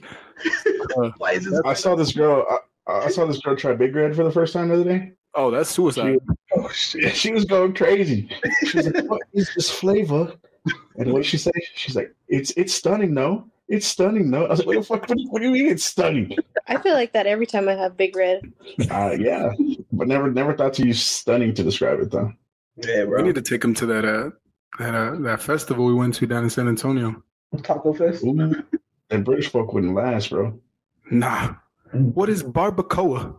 Uh, Why is this? I saw this girl. I, I saw this girl try Big Red for the first time the other day. oh, that's suicide. Oh shit! She was going crazy. She was like, "What is this flavor?" And what did she say? She's like, "It's it's stunning, no. It's stunning, no." I was like, "What the fuck? What do you, what do you mean it's stunning?" I feel like that every time I have Big Red. Uh, yeah, but never never thought to use stunning to describe it though. Yeah, We bro. need to take him to that uh that uh, that festival we went to down in San Antonio. Taco Fest. Ooh, and British folk wouldn't last, bro. Nah. What is barbacoa?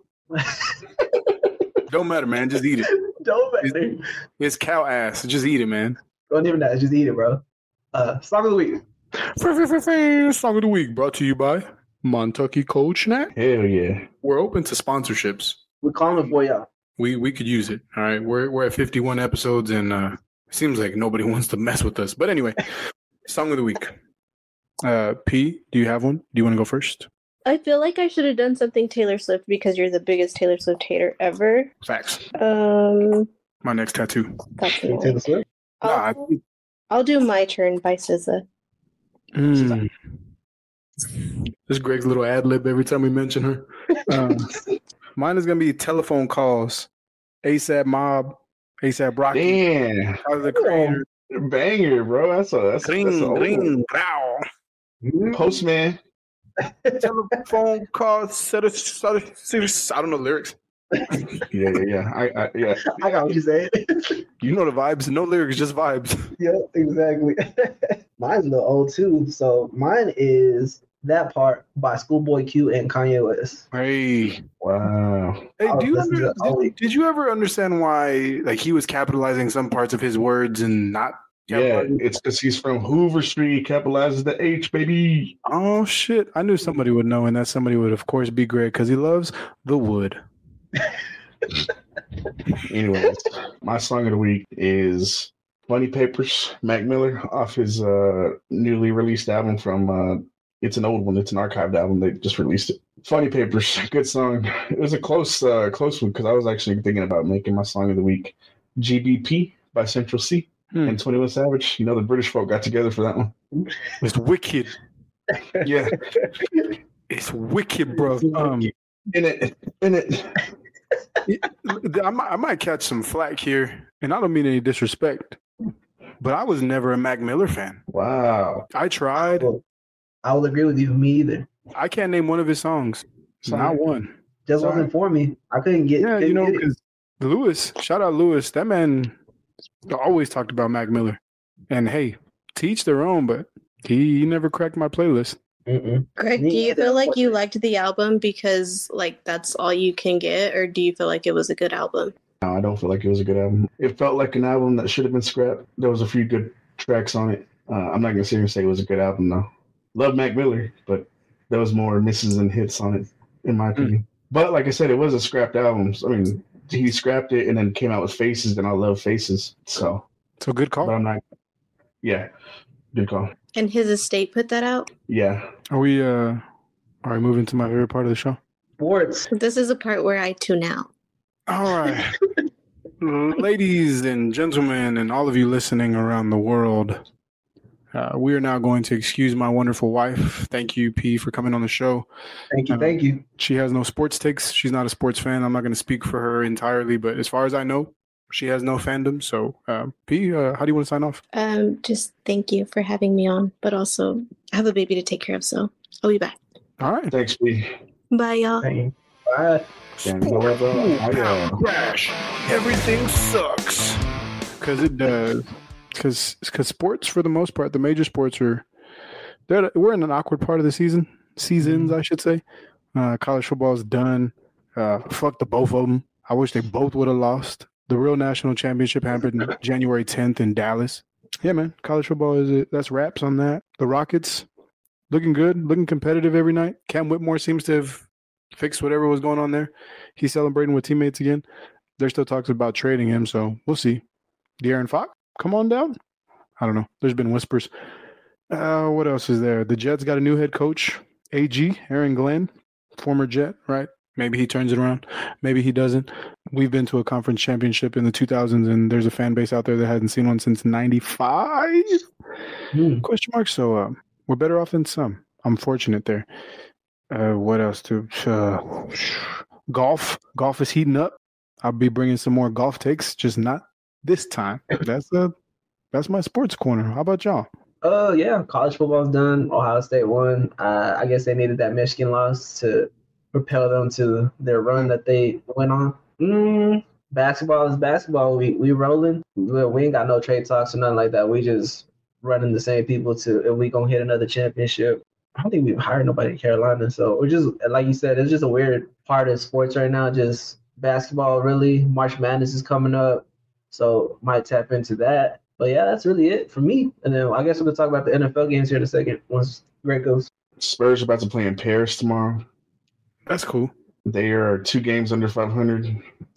Don't matter, man. Just eat it. Don't matter. It's cow ass. Just eat it, man. Don't even that. Just eat it, bro. Uh, song of the week. Song of the week brought to you by Montucky Cold Snack. Hell yeah. We're open to sponsorships. We're calling for y'all. We we could use it. All right. We're we're at fifty-one episodes and uh it seems like nobody wants to mess with us. But anyway, song of the week. Uh P, do you have one? Do you want to go first? I feel like I should have done something Taylor Swift because you're the biggest Taylor Swift hater ever. Facts. Um, My next tattoo. that's Taylor annoying. Swift. Nah, I I'll, think- I'll do My Turn by S Z A. Mm. This is Greg's little ad lib every time we mention her. Um, mine is gonna be telephone calls. ASAP Mob, ASAP Rocky, Damn, Tyler the Creator. banger, bro. That's a that's, that's Ring, a old one. ring, growl. Postman. Telephone calls. Set a, set a, I don't know lyrics. Yeah, yeah, yeah. I, I yeah. I got what you said. You know the vibes. No lyrics, just vibes. Yeah, exactly. Mine's a little old too. So mine is That Part by Schoolboy Q and Kanye West. Hey, Wow. hey, Oh, do you this is ever, the only- did, did you ever understand why like he was capitalizing some parts of his words and not? Yeah, capitalizing? it's because he's from Hoover Street, capitalizes the H, baby. Oh shit! I knew somebody would know, and that somebody would, of course, be Greg because he loves the wood. Anyways, my song of the week is Funny Papers, Mac Miller, off his uh, newly released album from, uh, it's an old one, it's an archived album, they just released it. Funny Papers, good song. It was a close uh, close one because I was actually thinking about making my song of the week G B P by Central C Hmm. and twenty-one Savage. You know, the British folk got together for that one. It's wicked. Yeah, It's wicked, bro. Um, in it, in it. I might, I might catch some flack here, and I don't mean any disrespect, but I was never a Mac Miller fan. Wow. I tried. I will agree with you. Me either. I can't name one of his songs. Sorry. Not one. Just Sorry. wasn't for me. I couldn't get. Yeah, couldn't you know, get it. because Lewis, shout out Lewis, that man always talked about Mac Miller. And hey, teach their own, but he, he never cracked my playlist. Mm-mm. Greg, Me do you either, feel like you unfortunately. liked the album because like that's all you can get, or do you feel like it was a good album? No, I don't feel like it was a good album. It felt like an album that should have been scrapped. There was a few good tracks on it. Uh, I'm not gonna sit here and say it was a good album though. Love Mac Miller, but there was more misses and hits on it, in my opinion. Mm. But like I said, it was a scrapped album. So, I mean, he scrapped it and then came out with Faces, and I love Faces. So, So good call. but I'm not. Yeah, good call. And his estate put that out? Yeah. Are we uh are we moving to my favorite part of the show? Sports. This is a part where I tune out. All right. Ladies and gentlemen, and all of you listening around the world, uh, we are now going to excuse my wonderful wife. Thank you, P, for coming on the show. Thank you. Uh, Thank you. She has no sports takes. She's not a sports fan. I'm not going to speak for her entirely, but as far as I know, she has no fandom. So, uh, P, uh, how do you want to sign off? Um, just thank you for having me on, but also I have a baby to take care of, so I'll be back. All right. Thanks, B. Bye, y'all. Thank you. Bye. Sport, pow, crash. Everything sucks. Because it does. Because sports, for the most part, the major sports are, they're, we're in an awkward part of the season. Seasons, I should say. Uh, college football is done. Uh, fuck the both of them. I wish they both would have lost. The real national championship happened January tenth in Dallas. Yeah, man. College football is it. That's wraps on that. The Rockets, looking good, looking competitive every night. Cam Whitmore seems to have fixed whatever was going on there. He's celebrating with teammates again. There's still talks about trading him, so we'll see. De'Aaron Fox, come on down. I don't know. There's been whispers. Uh, what else is there? The Jets got a new head coach, A G, Aaron Glenn, former Jet, right? Maybe he turns it around. Maybe he doesn't. We've been to a conference championship in the two thousands, and there's a fan base out there that hasn't seen one since ninety-five? Hmm. Question mark. So uh, we're better off than some. I'm fortunate there. Uh, what else to uh, golf? Golf is heating up. I'll be bringing some more golf takes, just not this time. That's uh, that's my sports corner. How about y'all? Oh, uh, yeah. College football's done. Ohio State won. Uh, I guess they needed that Michigan loss to propel them to their run that they went on. Mm, basketball is basketball. We we rolling. We, we ain't got no trade talks or nothing like that. We just running the same people to if we gonna hit another championship. I don't think we've hired nobody in Carolina. So we're just, like you said, it's just a weird part of sports right now. Just basketball, really. March Madness is coming up. So might tap into that. But yeah, that's really it for me. And then I guess we're going to talk about the N F L games here in a second once Greg goes. Spurs are about to play in Paris tomorrow. That's cool. They are two games under five hundred.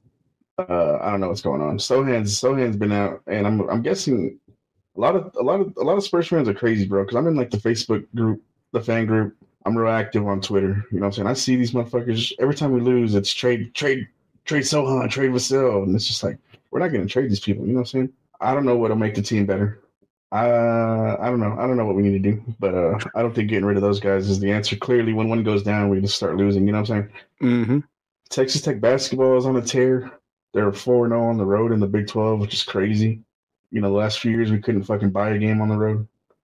Uh, I don't know what's going on. Sohan's Sohan's been out, and I'm I'm guessing a lot of a lot of a lot of Spurs fans are crazy, bro. Because I'm in like the Facebook group, the fan group. I'm real active on Twitter. You know what I'm saying? I see these motherfuckers every time we lose. It's trade, trade, trade Sohan, trade Vasil, and it's just like we're not going to trade these people. You know what I'm saying? I don't know what'll make the team better. Uh, I don't know. I don't know what we need to do, but uh, I don't think getting rid of those guys is the answer. Clearly, when one goes down, we just start losing. You know what I'm saying? Mm-hmm. Texas Tech basketball is on a tear. They're four and oh on the road in the Big twelve, which is crazy. You know, the last few years we couldn't fucking buy a game on the road.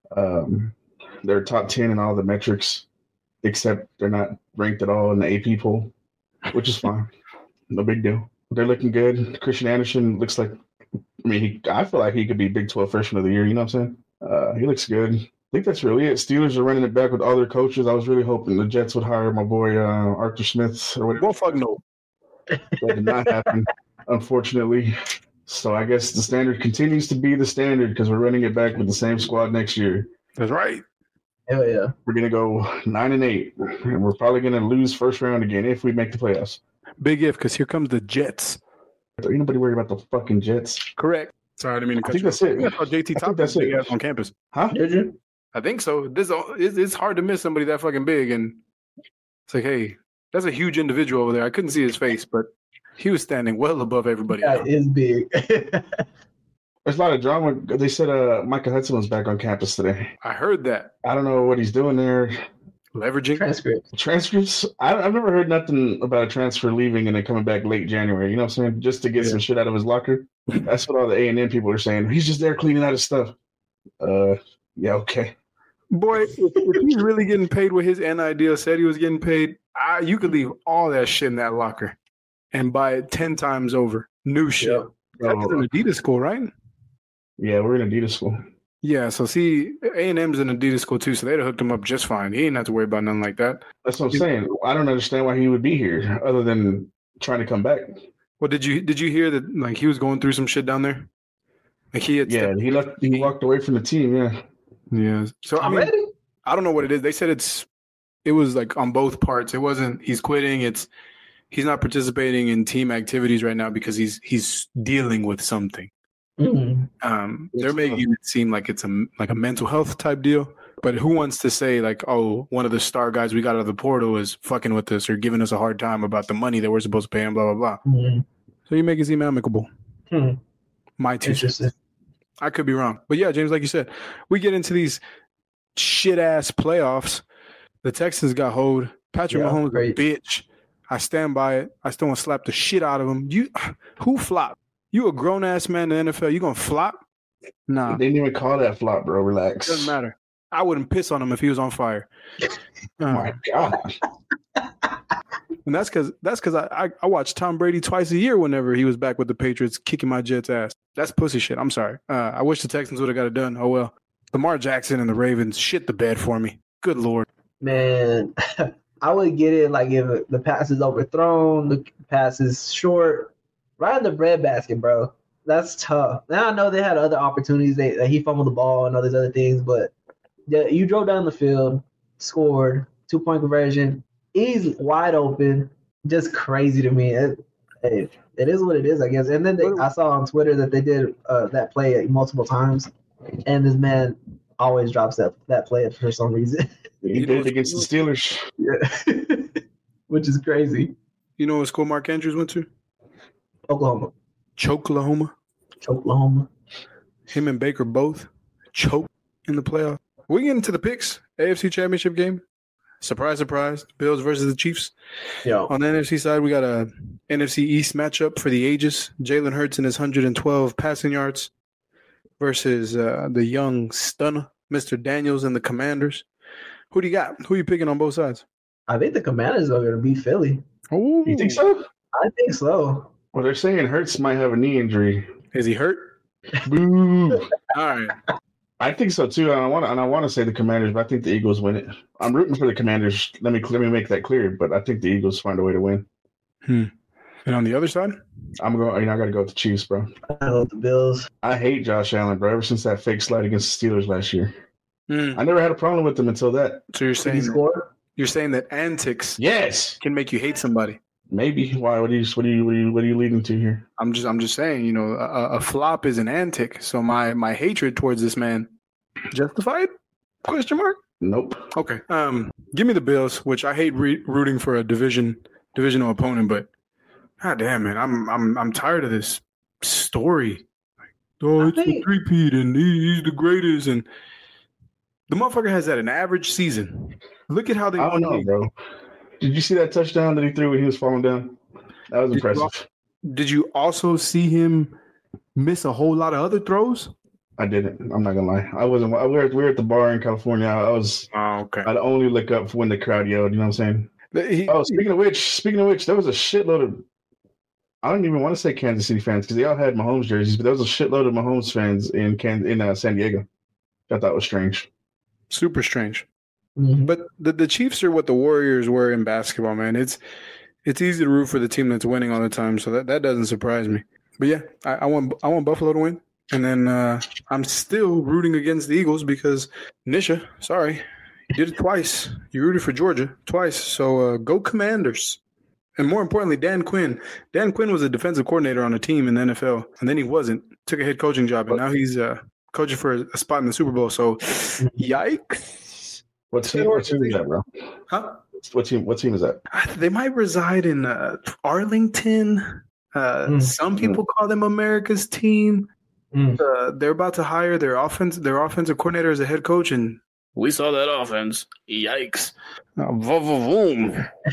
Um, they're top ten in all the metrics, except they're not ranked at all in the A P poll, which is fine. No big deal. They're looking good. Christian Anderson looks like, I mean, he, I feel like he could be Big twelve Freshman of the Year. You know what I'm saying? Uh, he looks good. I think that's really it. Steelers are running it back with all their coaches. I was really hoping the Jets would hire my boy uh, Arthur Smith or whatever. Well, fuck no. That did not happen, unfortunately. So I guess the standard continues to be the standard because we're running it back with the same squad next year. That's right. Hell yeah. We're gonna go nine and eight, and we're probably gonna lose first round again if we make the playoffs. Big if, because here comes the Jets. Ain't nobody worried about the fucking Jets. Correct. Sorry, I didn't mean to I cut think you that's off. it. I thought J T I think Top that's was big it. ass on campus. Huh? Did you? I think so. This it's, it's hard to miss somebody that fucking big, and it's like, hey, that's a huge individual over there. I couldn't see his face, but he was standing well above everybody else. That is big. There's a lot of drama. They said uh, Micah Hudson was back on campus today. I heard that. I don't know what he's doing there. Leveraging. Transcript. Transfers? I, I've never heard nothing about a transfer leaving and then coming back late January. You know what I'm saying? Just to get Yeah. some shit out of his locker. That's what all the A and M people are saying. He's just there cleaning out his stuff. Uh, yeah, okay. Boy, if, if he's really getting paid what his N I deal said he was getting paid, I, you could leave all that shit in that locker and buy it ten times over. New shit. Yep. That's an Adidas school, right? Yeah, we're in Adidas school. Yeah, so see, A and M's an Adidas school too, so they'd have hooked him up just fine. He didn't have to worry about nothing like that. That's what I'm saying. I don't understand why he would be here other than trying to come back. Well, did you did you hear that like he was going through some shit down there? Like he had Yeah, he left. He walked away from the team. Yeah, yeah. So I I'm mean, ready. I don't know what it is. They said it's it was like on both parts. It wasn't he's quitting. It's he's not participating in team activities right now because he's he's dealing with something. Mm-hmm. Um, they're making it seem like it's a like a mental health type deal. But who wants to say like, oh, one of the star guys we got out of the portal is fucking with us or giving us a hard time about the money that we're supposed to pay him, blah blah blah. Mm-hmm. So you make it seem amicable. Hmm. My two cents. Interesting. I could be wrong. But yeah, James, like you said, we get into these shit ass playoffs. The Texans got hold. Patrick Yeah, Mahomes great. a bitch. I stand by it. I still want to slap the shit out of him. You who flopped? You a grown ass man in the N F L. You gonna flop? Nah. they didn't even call that flop, bro. Relax. Doesn't matter. I wouldn't piss on him if he was on fire. Oh Uh, my god. and that's because that's because I, I I watched Tom Brady twice a year whenever he was back with the Patriots kicking my Jets ass. That's pussy shit. I'm sorry. Uh, I wish the Texans would have got it done. Oh well. Lamar Jackson and the Ravens shit the bed for me. Good lord. Man, I would get it like if the pass is overthrown, the pass is short, right in the breadbasket, bro. That's tough. Now I know they had other opportunities. They that he fumbled the ball and all these other things, but yeah, you drove down the field, scored, two point conversion. He's wide open. Just crazy to me. It, it, it is what it is, I guess. And then they, I saw on Twitter that they did uh, that play multiple times, and this man always drops that that play for some reason. He You know did it what's- against the Steelers. Yeah, which is crazy. You know what school Mark Andrews went to? Oklahoma, Choklahoma. Oklahoma. Him and Baker both choke in the playoff. We get into the picks. A F C Championship game. Surprise, surprise. Bills versus the Chiefs. Yo, On the N F C side, we got a N F C East matchup for the ages. Jalen Hurts and his one hundred twelve passing yards versus uh, the young stunner, Mister Daniels and the Commanders. Who do you got? Who are you picking on both sides? I think the Commanders are going to beat Philly. Oh, You think so? I think so. Well, they're saying Hurts might have a knee injury. Is he hurt? Boo. All right. I think so too. And I want to, and I want to say the Commanders, but I think the Eagles win it. I'm rooting for the Commanders. Let me let me make that clear. But I think the Eagles find a way to win. And on the other side? I'm going. You know, I got to go with the Chiefs, bro. I know the Bills. I hate Josh Allen, bro. Ever since that fake slide against the Steelers last year, Hmm. I never had a problem with them until that. So you're Did he saying score? you're saying that antics Yes, can make you hate somebody. maybe. Why? What are you? What are you? What are you, what are you leading to here? I'm just I'm just saying, you know, a, a flop is an antic. So my my hatred towards this man justified? Question mark? Nope. Okay. Um, give me the Bills, which I hate re- rooting for a division divisional opponent, but god damn man, I'm I'm I'm tired of this story. Like, oh, I it's think- the three-peat and he, he's the greatest, and the motherfucker has had an average season. Look at how they I don't know, bro. Did you see that touchdown that he threw when he was falling down? That was Did you impressive. Did you also see him miss a whole lot of other throws? I didn't. I'm not gonna lie. I wasn't. I, we, were, we were at the bar in California. I was. Oh, okay. I'd only look up when the crowd yelled. You know what I'm saying? He, Oh, speaking of which, speaking of which, there was a shitload of. I don't even want to say Kansas City fans because they all had Mahomes jerseys, but there was a shitload of Mahomes fans in Can in uh, San Diego. I thought was strange. super strange. Mhm. But the, the Chiefs are what the Warriors were in basketball, man. It's it's easy to root for the team that's winning all the time, so that, that doesn't surprise me. But yeah, I, I want I want Buffalo to win, and then uh, I'm still rooting against the Eagles because Nisha, sorry, you did it twice. You rooted for Georgia twice, so uh, go Commanders. And more importantly, Dan Quinn. Dan Quinn was a defensive coordinator on a team in the N F L, and then he wasn't. Took a head coaching job, and now he's uh, coaching for a, a spot in the Super Bowl. So, yikes! What team? What team is that, bro? Huh? What team? What team is that? They might reside in uh, Arlington. Uh, Mm. Some people call them America's team. Mm. Uh, they're about to hire their offense, their offensive coordinator as a head coach, and we saw that offense. Yikes! Uh, vroom.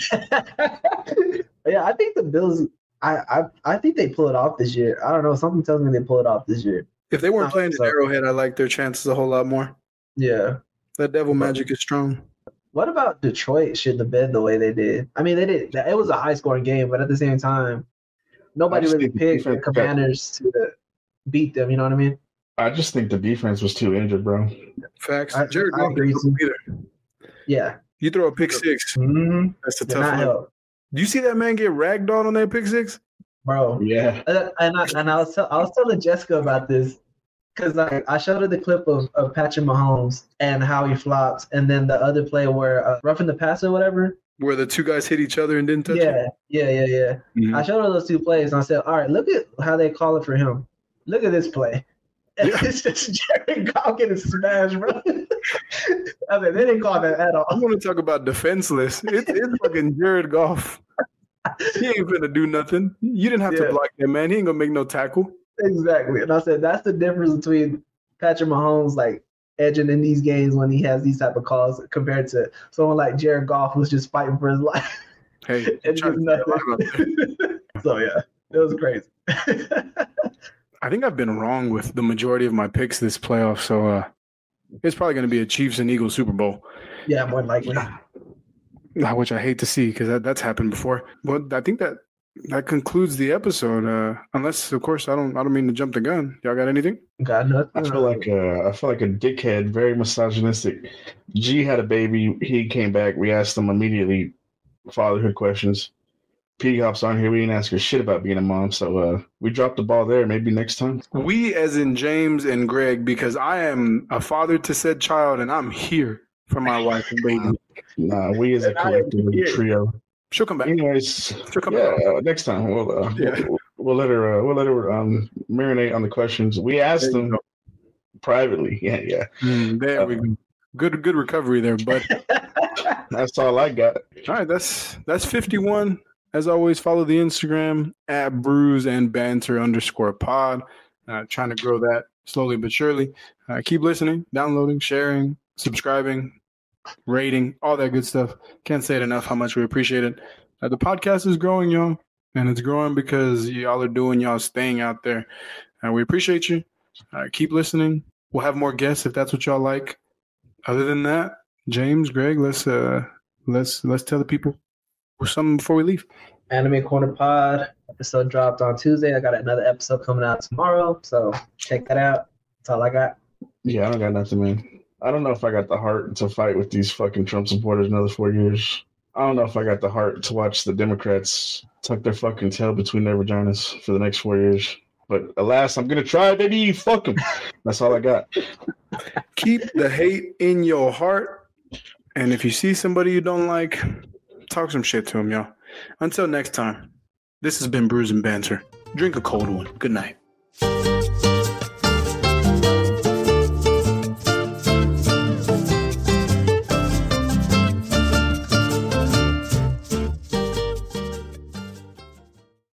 Yeah, I think the Bills. I, I I think they pull it off this year. I don't know. Something tells me they pull it off this year. If they weren't I playing think in so. Arrowhead, I like their chances a whole lot more. Yeah. That devil magic is strong. What about Detroit shit the bed the way they did? I mean, they did. It was a high scoring game, but at the same time, nobody I just really think the picked the defense- Commanders to beat them. You know what I mean? I just think the defense was too injured, bro. Facts. I- Jared I Goff agree, didn't too. either. Yeah. You throw a pick six. Mm-hmm. That's a Did tough not one. help, Do you see that man get ragdolled on that pick six? bro. Yeah. Uh, And I, and I was tell, I was telling Jessica about this because I, I showed her the clip of, of Patrick Mahomes and how he flopped, and then the other play where uh, roughing the passer or whatever. Where the two guys hit each other and didn't touch Yeah, yeah, yeah, yeah. Mhm. I showed her those two plays, and I said, "All right, look at how they call it for him. Look at this play." And Yeah. it's just Jared Goff getting smashed, bro. I said, they didn't call that at I all. want to talk about defenseless. It's, it's fucking Jared Goff. He ain't finna do nothing. You didn't have Yeah. to block that man. He ain't gonna make no tackle. Exactly. And I said, that's the difference between Patrick Mahomes, like, edging in these games when he has these type of calls compared to someone like Jared Goff who's just fighting for his life. Hey, and trying just to stay alive out there. nothing. So, yeah, it was crazy. I think I've been wrong with the majority of my picks this playoff, so uh, it's probably going to be a Chiefs and Eagles Super Bowl, Yeah, more than likely. uh, which I hate to see because that, that's happened before. But I think that that concludes the episode. Uh, unless, of course, I don't I don't mean to jump the gun. Y'all got anything? Got nothing. I feel like uh, I feel like a dickhead, very misogynistic. G had a baby. He came back. We asked him immediately fatherhood questions. P hops on here. We didn't ask her shit about being a mom, so uh, we dropped the ball there. Maybe next time. We, as in James and Greg, because I am a father to said child, and I'm here for my wife and baby. Nah, we as a And I collective am here. trio. She'll come back. Anyways, She'll come yeah, back. uh, next time we'll, uh, Yeah. we'll we'll let her uh, we'll let her um marinate on the questions. We asked There you them go. privately. Yeah, yeah. Mm, there we go. Good, good recovery there, bud. That's all I got. All right, that's that's fifty-one. As always, follow the Instagram at Brews and Banter underscore Pod. Uh, trying to grow that slowly but surely. Uh, keep listening, downloading, sharing, subscribing, rating, all that good stuff. Can't say it enough how much we appreciate it. Uh, the podcast is growing, y'all, and it's growing because y'all are doing y'all staying out there. And we appreciate you. Uh, keep listening. We'll have more guests if that's what y'all like. Other than that, James, Greg, let's uh, let's let's tell the people something before we leave. Anime Corner Pod episode dropped on Tuesday. I got another episode coming out tomorrow, so check that out. That's all I got. Yeah, I don't got nothing, man. I don't know if I got the heart to fight with these fucking Trump supporters another four years. I don't know if I got the heart to watch the Democrats tuck their fucking tail between their vaginas for the next four years. But alas, I'm gonna try, baby. Fuck them. That's all I got. Keep the hate in your heart, and if you see somebody you don't like, talk some shit to them, y'all. Until next time, this has been Brews and Banter. Drink a cold one. Good night.